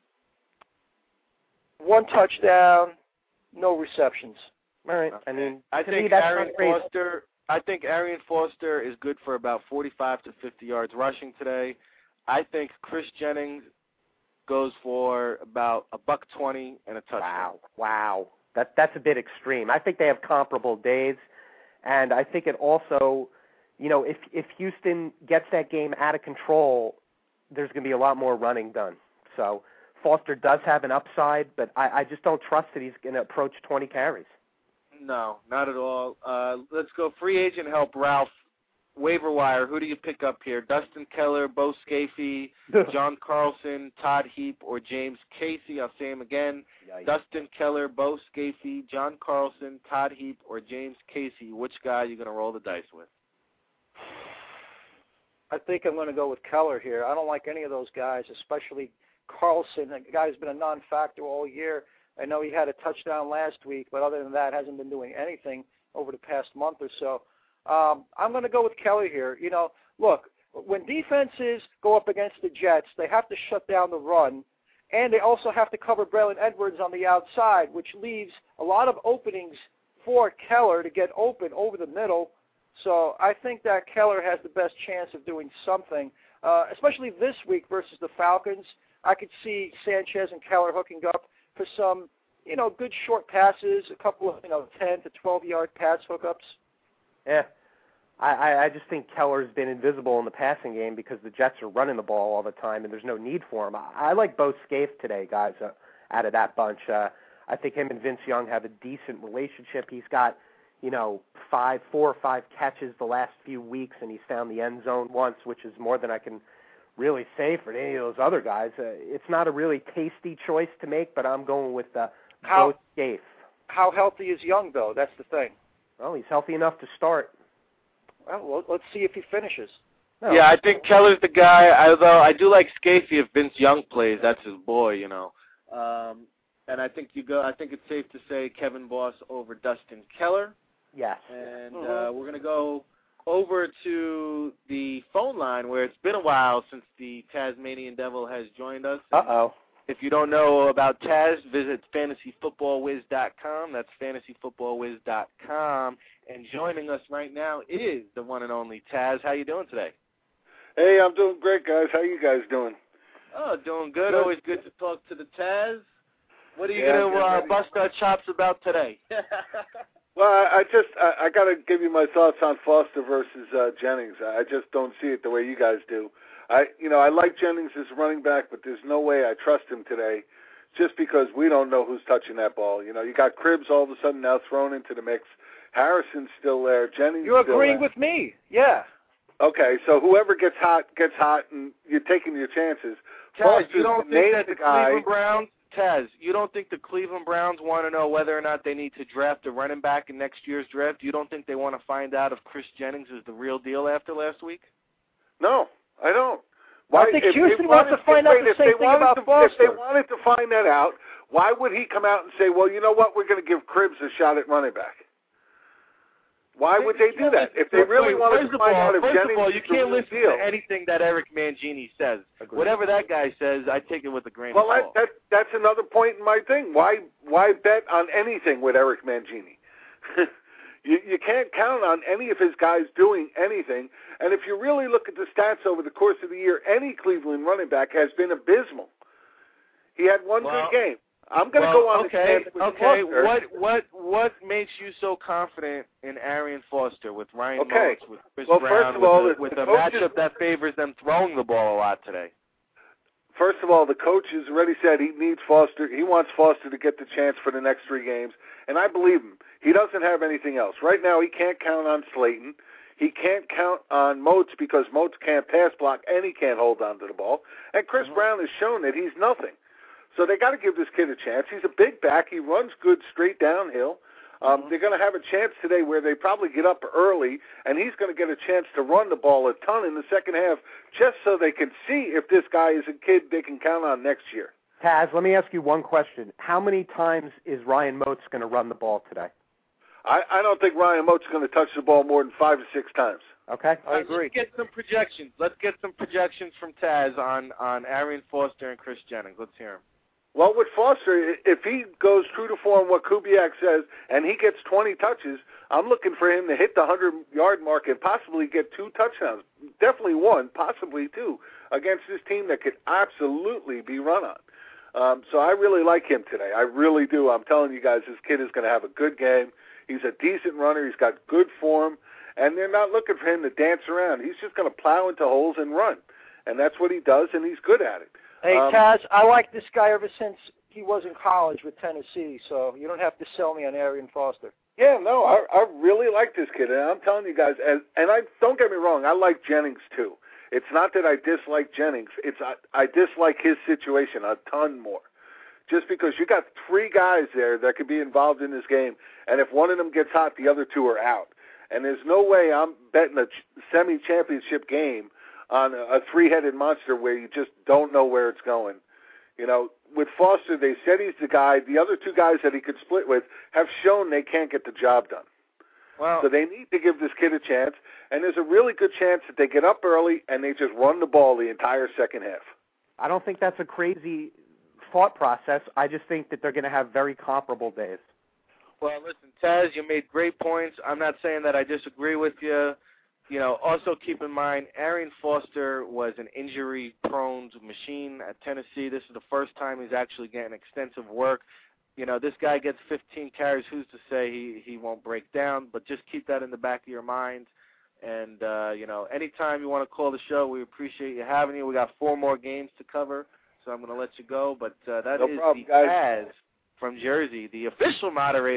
1 touchdown, no receptions. All right. I think Arian Foster is good for about 45 to 50 yards rushing today. I think Chris Jennings goes for about $120 and a touchdown. Wow. That's a bit extreme. I think they have comparable days, and I think it also, if Houston gets that game out of control, there's going to be a lot more running done. So Foster does have an upside, but I just don't trust that he's going to approach 20 carries. No, not at all. Let's go free agent help, Ralph. Waiver wire, who do you pick up here? Dustin Keller, Bo Scafey, John Carlson, Todd Heap, or James Casey? I'll say him again. Yikes. Dustin Keller, Bo Scafey, John Carlson, Todd Heap, or James Casey. Which guy are you going to roll the dice with? I think I'm going to go with Keller here. I don't like any of those guys, especially Carlson, a guy who's been a non-factor all year. I know he had a touchdown last week, but other than that, hasn't been doing anything over the past month or so. I'm going to go with Kelly here. Look, when defenses go up against the Jets, they have to shut down the run, and they also have to cover Braylon Edwards on the outside, which leaves a lot of openings for Keller to get open over the middle. So I think that Keller has the best chance of doing something, especially this week versus the Falcons. I could see Sanchez and Keller hooking up for some, good short passes, a couple of, 10 to 12-yard pass hookups. Yeah. I just think Keller's been invisible in the passing game because the Jets are running the ball all the time and there's no need for him. I like Bo Scaife today, guys, out of that bunch. I think him and Vince Young have a decent relationship. He's got, 4 or 5 catches the last few weeks, and he's found the end zone once, which is more than I can really say for any of those other guys. It's not a really tasty choice to make, but I'm going with Bo Scaife. How healthy is Young, though? That's the thing. Well, he's healthy enough to start. Well, let's see if he finishes. No. Yeah, I think Keller's the guy, although I do like Scaife if Vince Young plays. That's his boy, And I think it's safe to say Kevin Boss over Dustin Keller. Yes. And we're going to go over to the phone line where it's been a while since the Tasmanian Devil has joined us. Uh-oh. If you don't know about Taz, visit fantasyfootballwiz.com. That's fantasyfootballwiz.com. And joining us right now is the one and only Taz. How you doing today? Hey, I'm doing great, guys. How you guys doing? Oh, doing good. Always good to talk to the Taz. What are you going to bust our chops about today? Well, I got to give you my thoughts on Foster versus Jennings. I just don't see it the way you guys do. I like Jennings as running back, but there's no way I trust him today just because we don't know who's touching that ball. You got Cribbs all of a sudden now thrown into the mix. Harrison's still there. Jennings You're still agreeing there. with me. Yeah. Okay, so whoever gets hot, and you're taking your chances. Taz, you don't think that you don't think the Cleveland Browns want to know whether or not they need to draft a running back in next year's draft? You don't think they want to find out if Chris Jennings is the real deal after last week? No, I don't. Why, I think Houston wants to find out the same thing about Foster. If they wanted to find that out, why would he come out and say, well, you know what, we're going to give Cribbs a shot at running back? Why would they do that? If they really wanted to find out if Jennings is the real deal. First of all, you can't listen to anything that Eric Mangini says. Agreed. Whatever that guy says, I take it with a grain of salt. Well, that's another point in my thing. Why bet on anything with Eric Mangini? You can't count on any of his guys doing anything. And if you really look at the stats over the course of the year, any Cleveland running back has been abysmal. He had one good game. I'm going to go on the stand with Foster. What makes you so confident in Arian Foster with Ryan Moats, with Chris Brown, first of all, with a matchup that favors them throwing the ball a lot today? First of all, the coach has already said he needs Foster. He wants Foster to get the chance for the next 3 games, and I believe him. He doesn't have anything else. Right now, he can't count on Slayton. He can't count on Moats because Moats can't pass block and he can't hold on to the ball. And Chris Brown has shown that he's nothing. So they got to give this kid a chance. He's a big back. He runs good straight downhill. They're going to have a chance today where they probably get up early, and he's going to get a chance to run the ball a ton in the second half just so they can see if this guy is a kid they can count on next year. Taz, let me ask you one question. How many times is Ryan Moats going to run the ball today? I don't think Ryan Moats is going to touch the ball more than 5 or 6 times. Okay, I agree. Let's get some projections. Let's get some projections from Taz on Arian Foster and Chris Jennings. Let's hear him. Well, with Foster, if he goes true to form what Kubiak says, and he gets 20 touches, I'm looking for him to hit the 100-yard mark and possibly get 2 touchdowns. Definitely 1, possibly 2, against this team that could absolutely be run on. So I really like him today. I really do. I'm telling you guys, this kid is going to have a good game. He's a decent runner. He's got good form, and they're not looking for him to dance around. He's just going to plow into holes and run, and that's what he does, and he's good at it. Hey, Taz, I like this guy ever since he was in college with Tennessee, so you don't have to sell me on Arian Foster. Yeah, no, I really like this kid, and I'm telling you guys, and I don't get me wrong, I like Jennings too. It's not that I dislike Jennings. It's I dislike his situation a ton more. Just because you got 3 guys there that could be involved in this game, and if one of them gets hot, the other 2 are out. And there's no way I'm betting a semi-championship game on a 3-headed monster where you just don't know where it's going. With Foster, they said he's the guy. The other 2 guys that he could split with have shown they can't get the job done. Well, so they need to give this kid a chance, and there's a really good chance that they get up early and they just run the ball the entire second half. I don't think that's a crazy thought process. I just think that they're going to have very comparable days. Well, listen, Taz, you made great points. I'm not saying that I disagree with you. Also keep in mind, Arian Foster was an injury-prone machine at Tennessee. This is the first time he's actually getting extensive work. This guy gets 15 carries. Who's to say he won't break down? But just keep that in the back of your mind. And, anytime you want to call the show, we appreciate you having you. We got 4 more games to cover, so I'm going to let you go. But that is the Taz from Jersey, the official moderator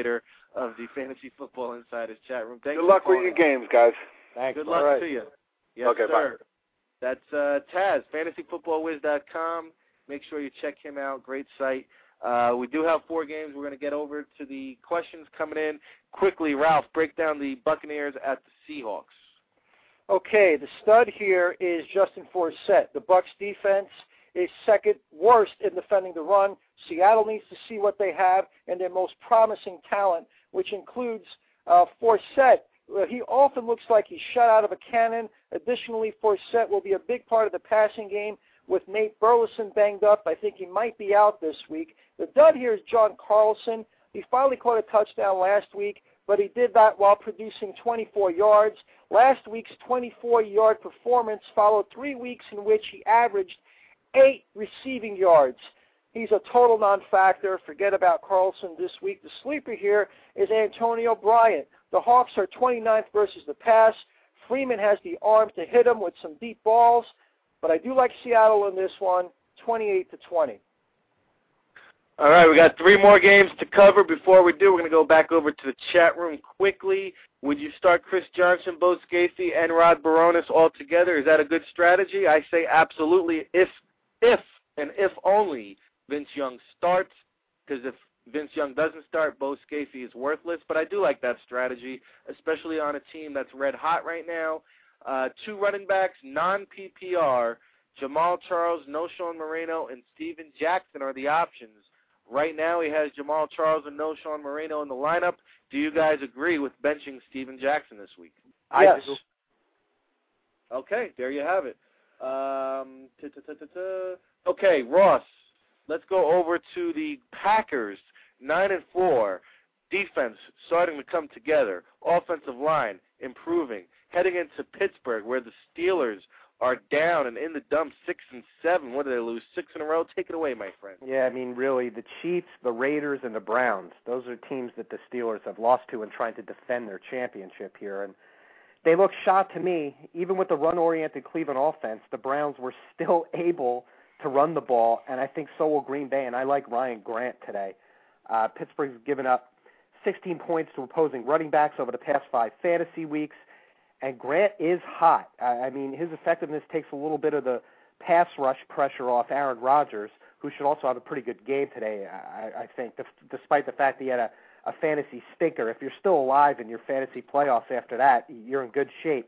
of the Fantasy Football Insiders chat room. Good luck with your games, guys. Thanks. Good luck to you. Yes, okay, sir. Bye. That's Taz, fantasyfootballwiz.com. Make sure you check him out. Great site. We do have 4 games. We're going to get over to the questions coming in. Quickly, Ralph, break down the Buccaneers at the Seahawks. Okay, the stud here is Justin Forsett. The Bucs defense is second worst in defending the run. Seattle needs to see what they have and their most promising talent, which includes Forsett. He often looks like he's shot out of a cannon. Additionally, Forsett will be a big part of the passing game. With Nate Burleson banged up, I think he might be out this week. The dud here is John Carlson. He finally caught a touchdown last week, but he did that while producing 24 yards. Last week's 24-yard performance followed 3 weeks in which he averaged 8 receiving yards. He's a total non-factor. Forget about Carlson this week. The sleeper here is Antonio Bryant. The Hawks are 29th versus the pass. Freeman has the arm to hit him with some deep balls, but I do like Seattle in this one, 28-20. All right, we got 3 more games to cover. Before we do, we're going to go back over to the chat room quickly. Would you start Chris Johnson, Bo Scafey, and Rod Baronis all together? Is that a good strategy? I say absolutely if and if only Vince Young starts, because if Vince Young doesn't start, Bo Scafey is worthless. But I do like that strategy, especially on a team that's red hot right now. 2 running backs, non-PPR, Jamal Charles, Knowshon Moreno, and Steven Jackson are the options. Right now he has Jamal Charles and Knowshon Moreno in the lineup. Do you guys agree with benching Steven Jackson this week? Yes. I do. Okay, there you have it. Okay, Ross, let's go over to the Packers, 9-4. Defense starting to come together. Offensive line improving. Heading into Pittsburgh, where the Steelers are down and in the dumps 6-7. What did they lose? 6 in a row? Take it away, my friend. Yeah, I mean, really, the Chiefs, the Raiders, and the Browns, those are teams that the Steelers have lost to in trying to defend their championship here. And they look shot to me. Even with the run-oriented Cleveland offense, the Browns were still able to run the ball, and I think so will Green Bay, and I like Ryan Grant today. Pittsburgh's given up 16 points to opposing running backs over the past 5 fantasy weeks. And Grant is hot. I mean, his effectiveness takes a little bit of the pass rush pressure off Aaron Rodgers, who should also have a pretty good game today, I think, despite the fact that he had a fantasy stinker. If you're still alive in your fantasy playoffs after that, you're in good shape.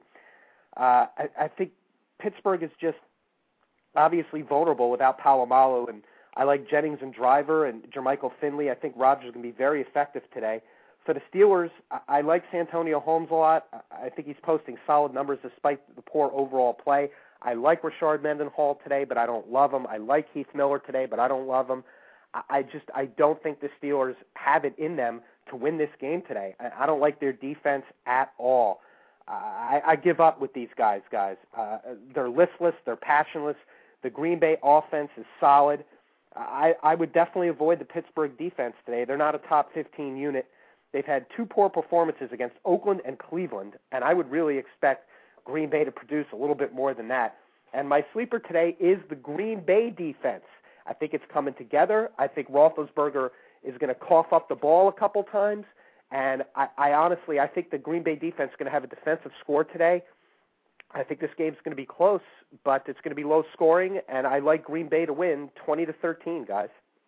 I think Pittsburgh is just obviously vulnerable without Polamalu, and I like Jennings and Driver and Jermichael Finley. I think Rodgers is going to be very effective today. For the Steelers, I like Santonio Holmes a lot. I think he's posting solid numbers despite the poor overall play. I like Rashard Mendenhall today, but I don't love him. I like Heath Miller today, but I don't love him. I don't think the Steelers have it in them to win this game today. I don't like their defense at all. I give up with these guys. They're listless. They're passionless. The Green Bay offense is solid. I would definitely avoid the Pittsburgh defense today. They're not a top 15 unit. They've had 2 poor performances against Oakland and Cleveland, and I would really expect Green Bay to produce a little bit more than that. And my sleeper today is the Green Bay defense. I think it's coming together. I think Roethlisberger is going to cough up the ball a couple times, and I honestly think the Green Bay defense is going to have a defensive score today. I think this game's going to be close, but it's going to be low scoring, and I like Green Bay to win 20-13, guys.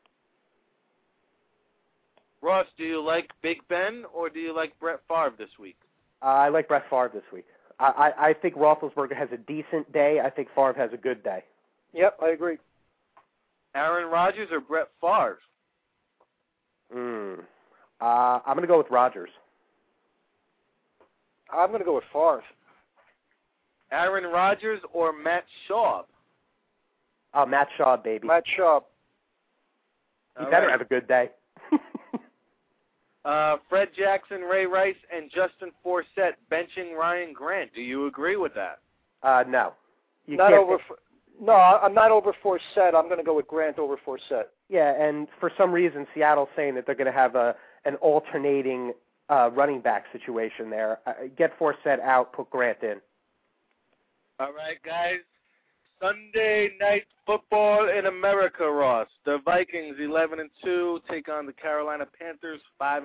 Ross, do you like Big Ben or do you like Brett Favre this week? I like Brett Favre this week. I think Roethlisberger has a decent day. I think Favre has a good day. Yep, I agree. Aaron Rodgers or Brett Favre? I'm going to go with Rodgers. I'm going to go with Favre. Aaron Rodgers or Matt Schaub? Matt Schaub, baby. Matt Schaub. He better have a good day. Fred Jackson, Ray Rice, and Justin Forsett benching Ryan Grant. Do you agree with that? No. No, I'm not over Forsett. I'm going to go with Grant over Forsett. Yeah, and for some reason, Seattle's saying that they're going to have an alternating running back situation there. Get Forsett out, put Grant in. All right, guys. Sunday night football in America, Ross. The Vikings 11-2 take on the Carolina Panthers 5-8.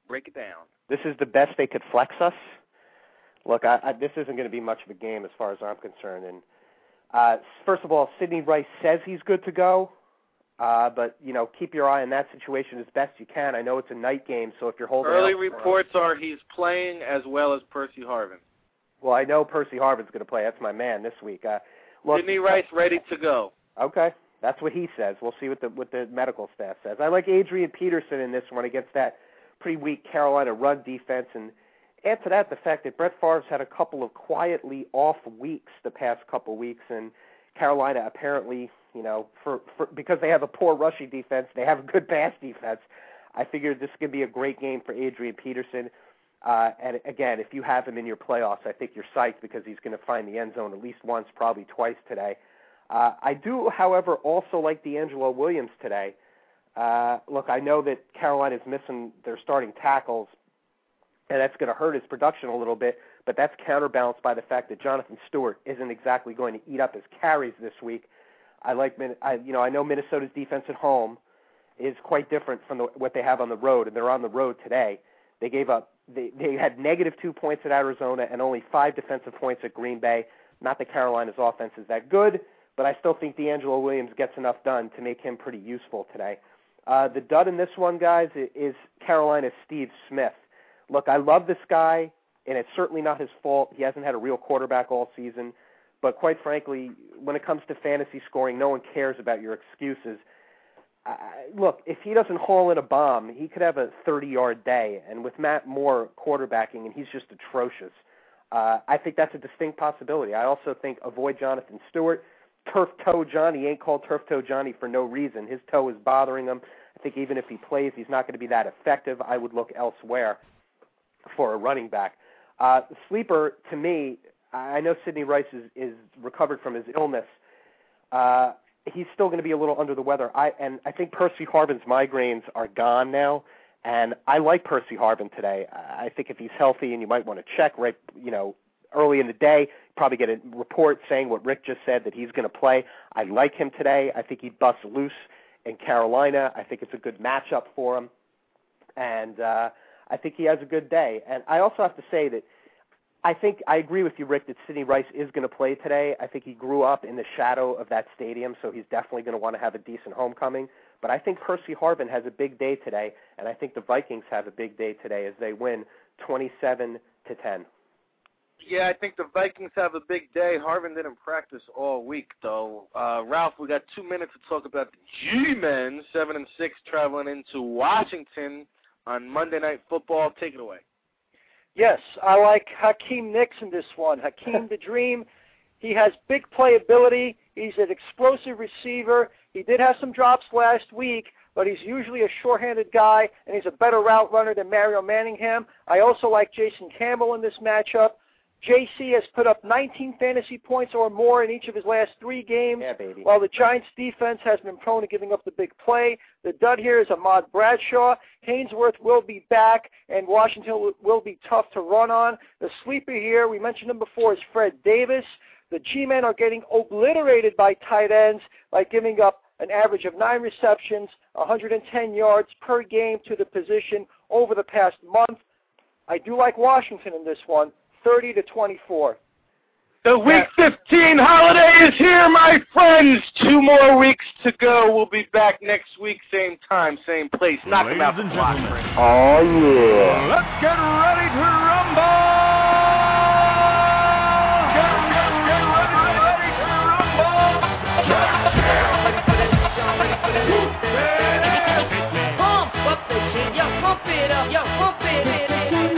Break it down. This is the best they could flex us. Look, this isn't going to be much of a game as far as I'm concerned. And first of all, Sidney Rice says he's good to go, but keep your eye on that situation as best you can. I know it's a night game, so if you're holding early reports are he's playing as well as Percy Harvin. Well, I know Percy Harvin's going to play. That's my man this week. Sidney Rice ready to go. Okay, that's what he says. We'll see what the medical staff says. I like Adrian Peterson in this one against that pretty weak Carolina run defense, and add to that the fact that Brett Favre's had a couple of quietly off weeks the past couple weeks, and Carolina apparently, because they have a poor rushing defense, they have a good pass defense. I figured this could be a great game for Adrian Peterson. And again, if you have him in your playoffs, I think you're psyched because he's going to find the end zone at least once, probably twice today. I do, however, also like D'Angelo Williams today. Look, I know that Carolina's missing their starting tackles, and that's going to hurt his production a little bit, but that's counterbalanced by the fact that Jonathan Stewart isn't exactly going to eat up his carries this week. I know Minnesota's defense at home is quite different from what they have on the road, and they're on the road today. They gave up. They had -2 points at Arizona and only 5 defensive points at Green Bay. Not that Carolina's offense is that good, but I still think D'Angelo Williams gets enough done to make him pretty useful today. The dud in this one, guys, is Carolina's Steve Smith. Look, I love this guy, and it's certainly not his fault. He hasn't had a real quarterback all season. But quite frankly, when it comes to fantasy scoring, no one cares about your excuses. Look, if he doesn't haul in a bomb, he could have a 30-yard day. And with Matt Moore quarterbacking, and he's just atrocious, I think that's a distinct possibility. I also think avoid Jonathan Stewart. Turf toe Johnny ain't called Turf toe Johnny for no reason. His toe is bothering him. I think even if he plays, he's not going to be that effective. I would look elsewhere for a running back. Sleeper, to me, I know Sidney Rice is recovered from his illness. He's still going to be a little under the weather. I think Percy Harvin's migraines are gone now, and I like Percy Harvin today. I think if he's healthy, and you might want to check early in the day, probably get a report saying what Rick just said, that he's going to play. I like him today. I think he busts loose in Carolina. I think it's a good matchup for him, and I think he has a good day. And I also have to say that I agree with you, Rick, that Sidney Rice is going to play today. I think he grew up in the shadow of that stadium, so he's definitely going to want to have a decent homecoming. But I think Percy Harvin has a big day today, and I think the Vikings have a big day today as they win 27-10. Yeah, I think the Vikings have a big day. Harvin didn't practice all week, though. Ralph, we got 2 minutes to talk about the G-Men, 7-6, traveling into Washington on Monday Night Football. Take it away. Yes, I like Hakeem Nicks in this one. Hakeem the Dream. He has big playability. He's an explosive receiver. He did have some drops last week, but he's usually a short-handed guy, and he's a better route runner than Mario Manningham. I also like Jason Campbell in this matchup. JC has put up 19 fantasy points or more in each of his last 3 games, while the Giants' defense has been prone to giving up the big play. The dud here is Ahmad Bradshaw. Haynesworth will be back, and Washington will be tough to run on. The sleeper here, we mentioned him before, is Fred Davis. The G-men are getting obliterated by tight ends by giving up an average of 9 receptions, 110 yards per game to the position over the past month. I do like Washington in this one. 30-24. The Week 15 holiday is here, my friends. 2 more weeks to go. We'll be back next week, same time, same place. Knock them out the block. Oh, yeah. Let's get ready to rumble! Get ready to rumble! Pump up the shit, yo, pump it up, yo, pump it in.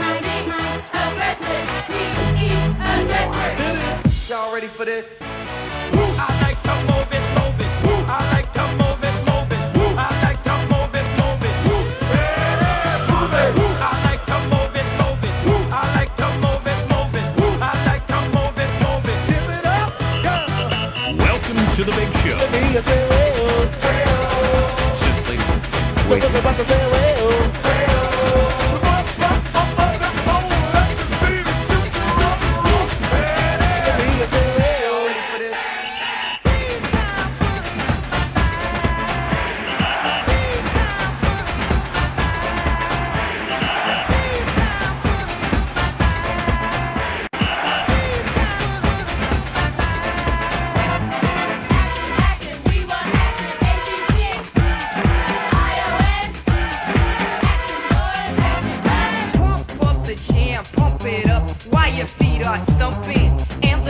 Y'all ready for this? I like to move it, move it. I like to move it, move it. I like to move it, move it. Yeah, move it. I like to move it, move it. I like to move it, move it. I like to move it, move it. Give it up, go. Welcome to the big show. Simply wait.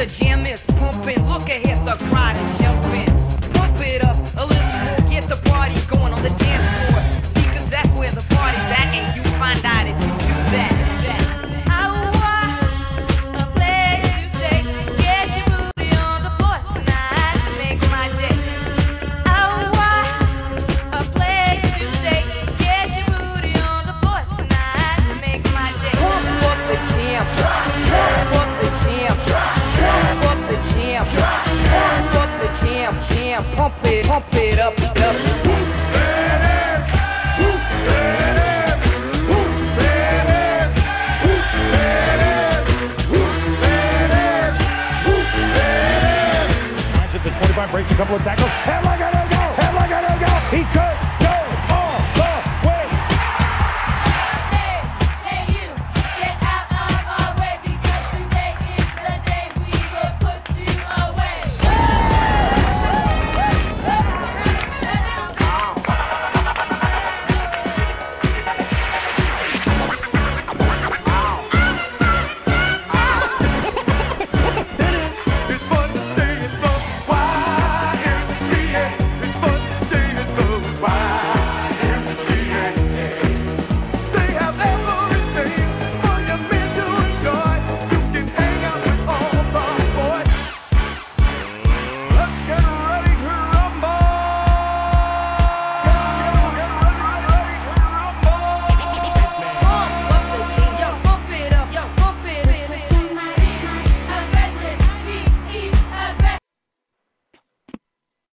the jam is pumping. Look ahead, the crowd is jumping. Pump it up a little more, get the party going on the dance floor. Because that's where the party's at, and you find out if you do that. Pump it up, up. Breaks a couple of tackles. Headlock, go! He's good!